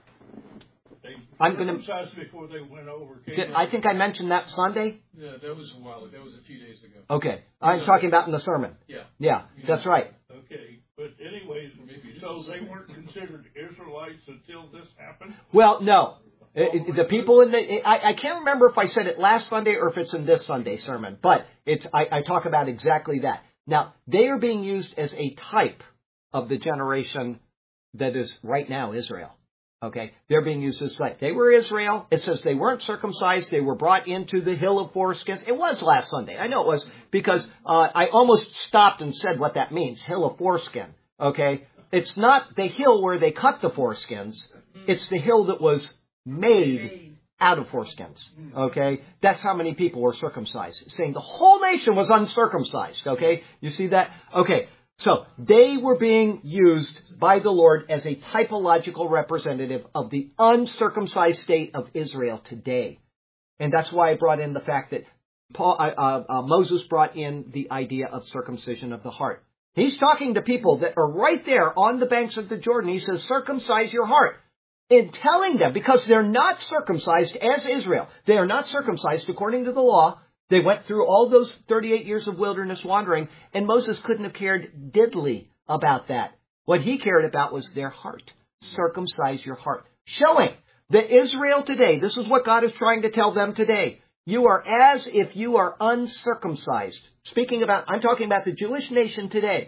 they I'm gonna, circumcised before they went over. Did, I think I mentioned that Sunday. Yeah, that was a while. That was a few days ago. Okay. I'm talking about in the sermon. Yeah. Yeah, that's right. Okay. But anyways, so they weren't considered Israelites until this happened? Well, no. It, the people in the, I, I can't remember if I said it last Sunday or if it's in this Sunday sermon, but it's, I, I talk about exactly that. Now, they are being used as a type of the generation that is right now Israel. Okay? They're being used as like, they were Israel. It says they weren't circumcised. They were brought into the hill of foreskins. It was last Sunday. I know it was because uh, I almost stopped and said what that means, hill of foreskin. Okay? It's not the hill where they cut the foreskins. It's the hill that was made out of foreskins. Okay? That's how many people were circumcised. Saying the whole nation was uncircumcised. Okay? You see that? Okay. So they were being used by the Lord as a typological representative of the uncircumcised state of Israel today. And that's why I brought in the fact that Paul, uh, uh, Moses brought in the idea of circumcision of the heart. He's talking to people that are right there on the banks of the Jordan. He says, circumcise your heart. In telling them, because they're not circumcised as Israel, they are not circumcised according to the law. They went through all those thirty-eight years of wilderness wandering, and Moses couldn't have cared diddly about that. What he cared about was their heart. Circumcise your heart. Showing that Israel today, this is what God is trying to tell them today. You are as if you are uncircumcised. Speaking about, I'm talking about the Jewish nation today.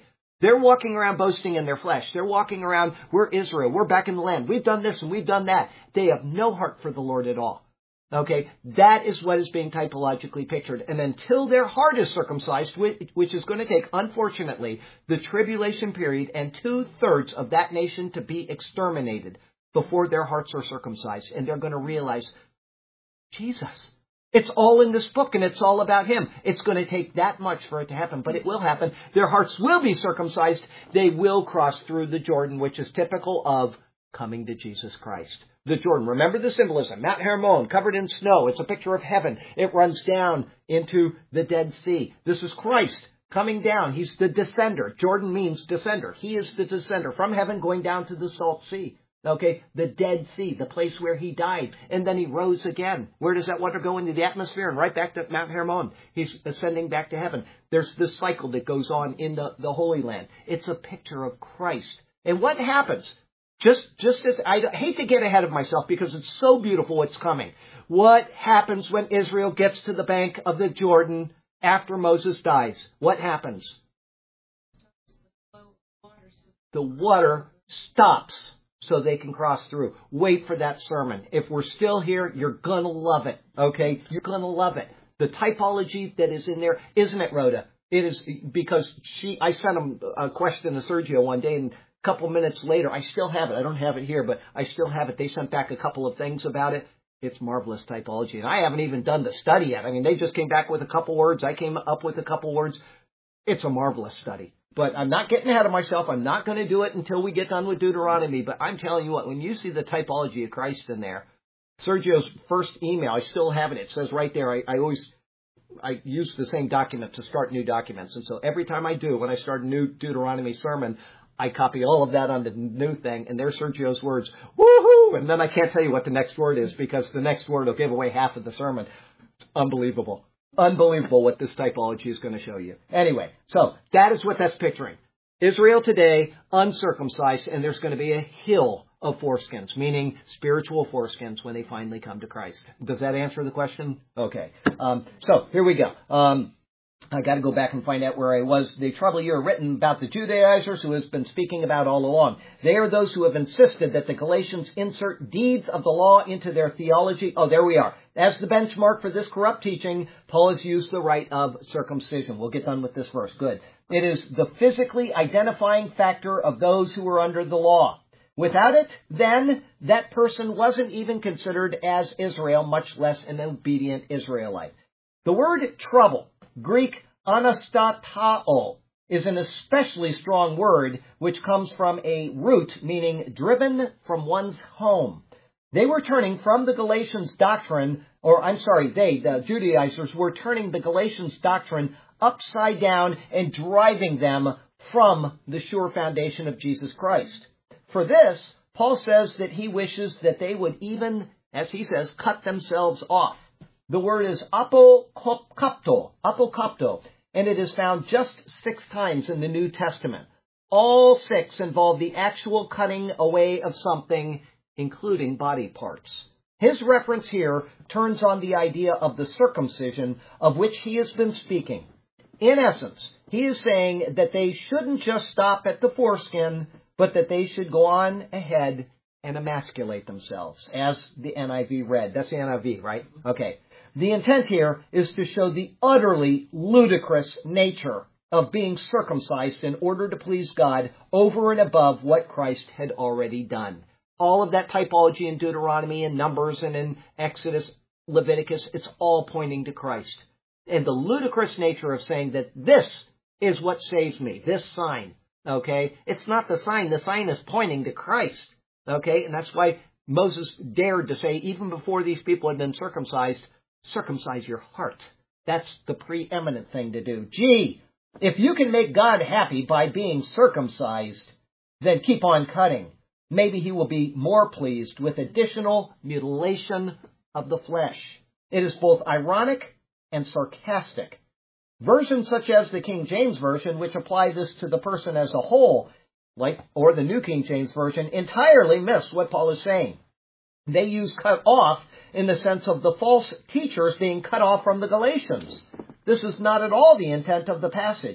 They're walking around boasting in their flesh. They're walking around, we're Israel, we're back in the land, we've done this and we've done that. They have no heart for the Lord at all. Okay, that is what is being typologically pictured. And until their heart is circumcised, which is going to take, unfortunately, the tribulation period and two-thirds of that nation to be exterminated before their hearts are circumcised. And they're going to realize, Jesus, it's all in this book and it's all about Him. It's going to take that much for it to happen, but it will happen. Their hearts will be circumcised. They will cross through the Jordan, which is typical of coming to Jesus Christ. The Jordan, remember the symbolism. Mount Hermon, covered in snow. It's a picture of heaven. It runs down into the Dead Sea. This is Christ coming down. He's the descender. Jordan means descender. He is the descender from heaven going down to the Salt Sea. Okay, the Dead Sea, the place where He died. And then He rose again. Where does that water go? Into the atmosphere and right back to Mount Hermon. He's ascending back to heaven. There's this cycle that goes on in the, the Holy Land. It's a picture of Christ. And what happens? Just, just as, I hate to get ahead of myself because it's so beautiful what's coming. What happens when Israel gets to the bank of the Jordan after Moses dies? What happens? The water stops so they can cross through. Wait for that sermon. If we're still here, you're gonna love it. Okay? You're gonna love it. The typology that is in there, isn't it, Rhoda? It is, because she, I sent him a question to Sergio one day, and a couple minutes later, I still have it. I don't have it here, but I still have it. They sent back a couple of things about it. It's marvelous typology. And I haven't even done the study yet. I mean, they just came back with a couple words. I came up with a couple words. It's a marvelous study. But I'm not getting ahead of myself. I'm not going to do it until we get done with Deuteronomy. But I'm telling you what, when you see the typology of Christ in there, Sergio's first email, I still have it. It says right there, I, I always, I use the same document to start new documents. And so every time I do, when I start a new Deuteronomy sermon, I copy all of that on the new thing, and there's Sergio's words, woohoo! And then I can't tell you what the next word is, because the next word will give away half of the sermon. It's unbelievable. Unbelievable what this typology is going to show you. Anyway, so that is what that's picturing. Israel today, uncircumcised, and there's going to be a hill of foreskins, meaning spiritual foreskins when they finally come to Christ. Does that answer the question? Okay. Um, so here we go. Um, I got to go back and find out where I was. The trouble you are written about the Judaizers, who has been speaking about all along. They are those who have insisted that the Galatians insert deeds of the law into their theology. Oh, there we are. As the benchmark for this corrupt teaching, Paul has used the rite of circumcision. We'll get done with this verse. Good. It is the physically identifying factor of those who are under the law. Without it, then, that person wasn't even considered as Israel, much less an obedient Israelite. The word trouble, Greek anastatao, is an especially strong word which comes from a root meaning driven from one's home. They were turning from the Galatians' doctrine, or I'm sorry, they, the Judaizers, were turning the Galatians' doctrine upside down and driving them from the sure foundation of Jesus Christ. For this, Paul says that he wishes that they would even, as he says, cut themselves off. The word is apokopto, apokopto, and it is found just six times in the New Testament. All six involve the actual cutting away of something, including body parts. His reference here turns on the idea of the circumcision of which he has been speaking. In essence, he is saying that they shouldn't just stop at the foreskin, but that they should go on ahead and emasculate themselves, as the N I V read. That's the N I V, right? Okay. The intent here is to show the utterly ludicrous nature of being circumcised in order to please God over and above what Christ had already done. All of that typology in Deuteronomy and Numbers and in Exodus, Leviticus, it's all pointing to Christ. And the ludicrous nature of saying that this is what saves me, this sign, okay? It's not the sign. The sign is pointing to Christ, okay? And that's why Moses dared to say, even before these people had been circumcised, circumcise your heart. That's the preeminent thing to do. Gee, if you can make God happy by being circumcised, then keep on cutting. Maybe he will be more pleased with additional mutilation of the flesh. It is both ironic and sarcastic. Versions such as the King James Version, which apply this to the person as a whole, like or the New King James Version, entirely miss what Paul is saying. They use cut off in the sense of the false teachers being cut off from the Galatians. This is not at all the intent of the passage.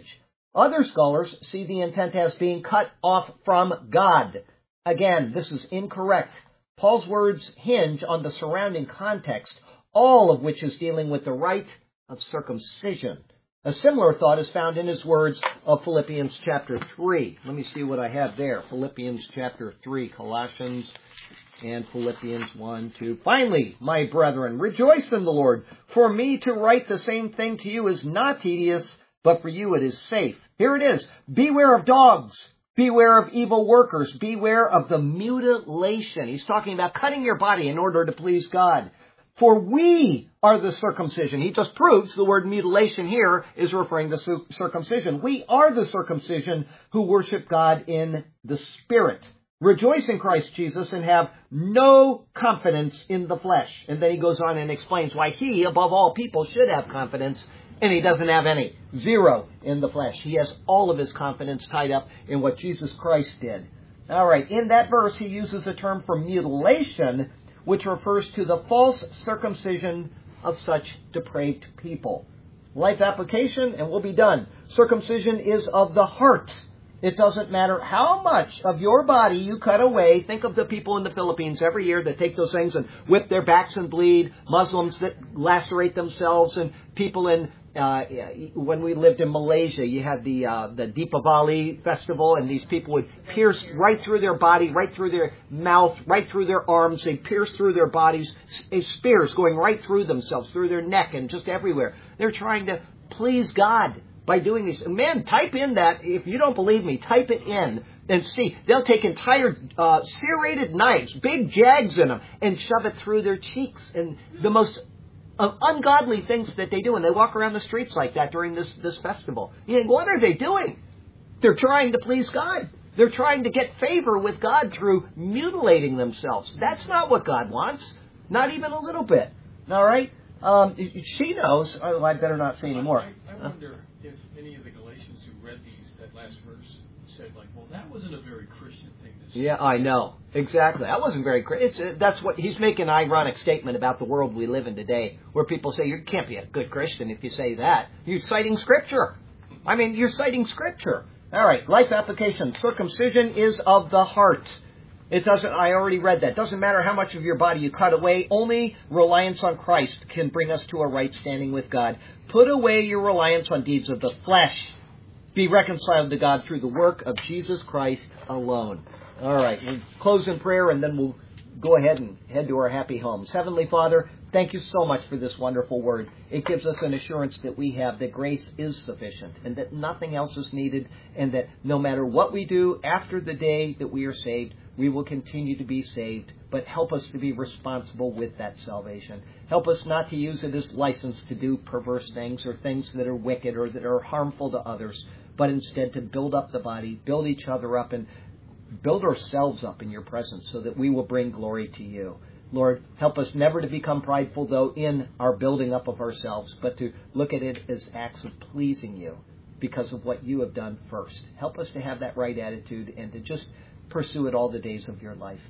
Other scholars see the intent as being cut off from God. Again, this is incorrect. Paul's words hinge on the surrounding context, all of which is dealing with the rite of circumcision. A similar thought is found in his words of Philippians chapter three. Let me see what I have there. Philippians chapter three, Colossians and Philippians one, two. Finally, my brethren, rejoice in the Lord. For me to write the same thing to you is not tedious, but for you it is safe. Here it is. Beware of dogs. Beware of evil workers. Beware of the mutilation. He's talking about cutting your body in order to please God. For we are the circumcision. He just proves the word mutilation here is referring to circumcision. We are the circumcision who worship God in the Spirit. Rejoice in Christ Jesus and have no confidence in the flesh. And then he goes on and explains why he, above all people, should have confidence. And he doesn't have any. Zero in the flesh. He has all of his confidence tied up in what Jesus Christ did. All right. In that verse, he uses a term for mutilation, which refers to the false circumcision of such depraved people. Life application, and we'll be done. Circumcision is of the heart. It doesn't matter how much of your body you cut away. Think of the people in the Philippines every year that take those things and whip their backs and bleed. Muslims that lacerate themselves, and people in uh, when we lived in Malaysia, you had the uh, the Deepavali festival, and these people would pierce right through their body, right through their mouth, right through their arms. They pierce through their bodies, spears going right through themselves, through their neck, and just everywhere. They're trying to please God by doing these. Man, type in that. If you don't believe me, type it in and see. They'll take entire uh, serrated knives, big jags in them, and shove it through their cheeks. And the most uh, ungodly things that they do. And they walk around the streets like that during this, this festival. You think, what are they doing? They're trying to please God. They're trying to get favor with God through mutilating themselves. That's not what God wants. Not even a little bit. All right? Um, she knows. Oh, I better not say any more. I, I wonder if any of the Galatians who read these, that last verse, said like, well, that wasn't a very Christian thing to say. Yeah, I know. Exactly. That wasn't very Christian. Uh, that's what he's making an ironic statement about the world we live in today, where people say, you can't be a good Christian if you say that. You're citing Scripture. I mean, you're citing Scripture. All right, life application. Circumcision is of the heart. It doesn't, I already read that. It doesn't matter how much of your body you cut away. Only reliance on Christ can bring us to a right standing with God. Put away your reliance on deeds of the flesh. Be reconciled to God through the work of Jesus Christ alone. All right, we'll close in prayer and then we'll go ahead and head to our happy homes. Heavenly Father, thank you so much for this wonderful word. It gives us an assurance that we have that grace is sufficient and that nothing else is needed, and that no matter what we do after the day that we are saved, we will continue to be saved. But help us to be responsible with that salvation. Help us not to use it as license to do perverse things or things that are wicked or that are harmful to others, but instead to build up the body, build each other up, and build ourselves up in your presence so that we will bring glory to you. Lord, help us never to become prideful, though, in our building up of ourselves, but to look at it as acts of pleasing you because of what you have done first. Help us to have that right attitude and to just pursue it all the days of your life,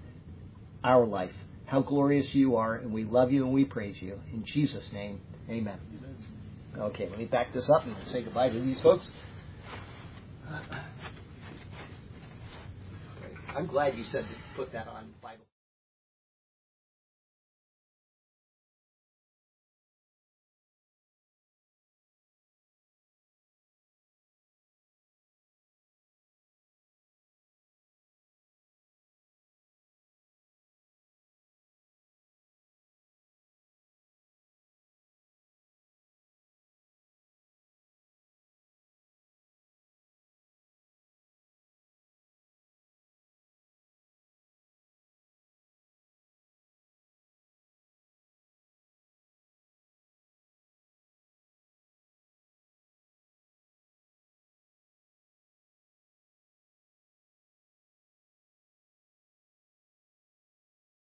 our life. How glorious you are, and we love you and we praise you. In Jesus' name, amen. Okay, let me back this up and say goodbye to these folks. I'm glad you said to put that on Bible.